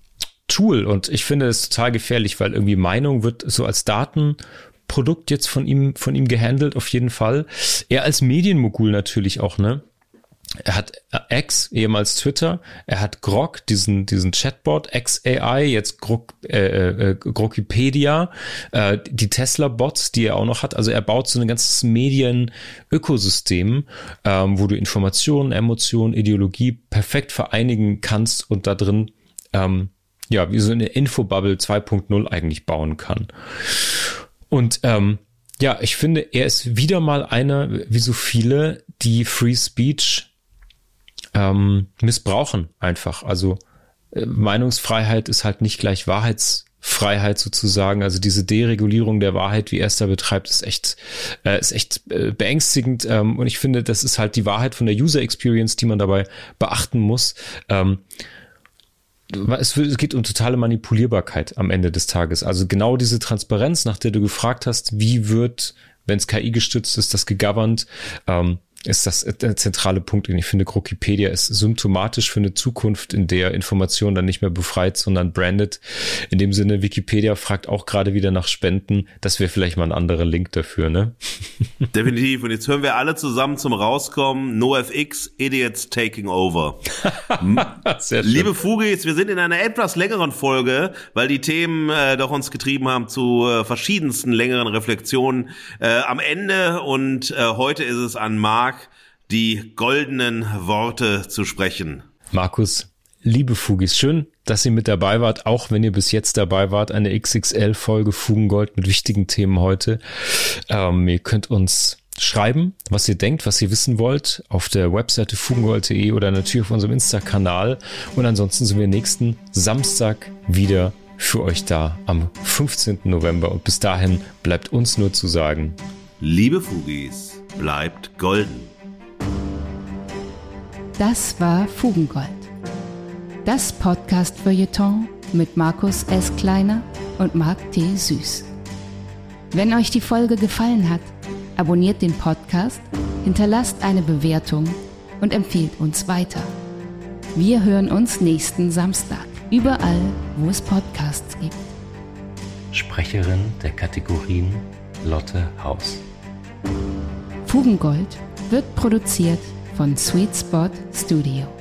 Tool. Und ich finde es total gefährlich, weil irgendwie Meinung wird so als Datenprodukt jetzt von ihm, von ihm gehandelt, auf jeden Fall. Er als Medienmogul natürlich auch, ne? Er hat X, ehemals Twitter. Er hat Grok, diesen diesen Chatbot, X A I, jetzt Grok, äh, äh, Grokipedia, äh, die Tesla-Bots, die er auch noch hat. Also er baut so ein ganzes Medien-Ökosystem, ähm, wo du Informationen, Emotionen, Ideologie perfekt vereinigen kannst und da drin ähm, ja wie so eine Infobubble zwei Punkt null eigentlich bauen kann. Und ähm, ja, ich finde, er ist wieder mal einer, wie so viele, die Free Speech ähm, missbrauchen einfach. Also äh, Meinungsfreiheit ist halt nicht gleich Wahrheitsfreiheit sozusagen. Also diese Deregulierung der Wahrheit, wie er es da betreibt, ist echt, äh, ist echt äh, beängstigend. Ähm, und ich finde, das ist halt die Wahrheit von der User Experience, die man dabei beachten muss. Ähm, Es geht um totale Manipulierbarkeit am Ende des Tages. Also genau diese Transparenz, nach der du gefragt hast, wie wird, wenn es K I gestützt ist, das gegoverned, ähm, ist das der zentrale Punkt. Und ich finde, Grokipedia ist symptomatisch für eine Zukunft, in der Information dann nicht mehr befreit, sondern branded. In dem Sinne, Wikipedia fragt auch gerade wieder nach Spenden. Das wäre vielleicht mal ein anderer Link dafür, ne? Definitiv. Und jetzt hören wir alle zusammen zum Rauskommen. NoFX, Idiots taking over. Sehr schön. Liebe Fugis, wir sind in einer etwas längeren Folge, weil die Themen äh, doch uns getrieben haben zu äh, verschiedensten längeren Reflexionen äh, am Ende. Und äh, heute ist es an Marc, die goldenen Worte zu sprechen. Markus, liebe Fugis, schön, dass ihr mit dabei wart, auch wenn ihr bis jetzt dabei wart. Eine X X L-Folge Fugengold mit wichtigen Themen heute. Ähm, ihr könnt uns schreiben, was ihr denkt, was ihr wissen wollt, auf der Webseite fugengold punkt de oder natürlich auf unserem Insta-Kanal. Und ansonsten sind wir nächsten Samstag wieder für euch da am fünfzehnten November. Und bis dahin bleibt uns nur zu sagen: Liebe Fugis, bleibt golden. Das war Fugengold. Das Podcast-Feuilleton mit Markus S. Kleiner und Marc T. Süß. Wenn euch die Folge gefallen hat, abonniert den Podcast, hinterlasst eine Bewertung und empfehlt uns weiter. Wir hören uns nächsten Samstag, überall, wo es Podcasts gibt. Sprecherin der Kategorien Lotte Haus. Fugengold wird produziert von Sweet Spot Studio.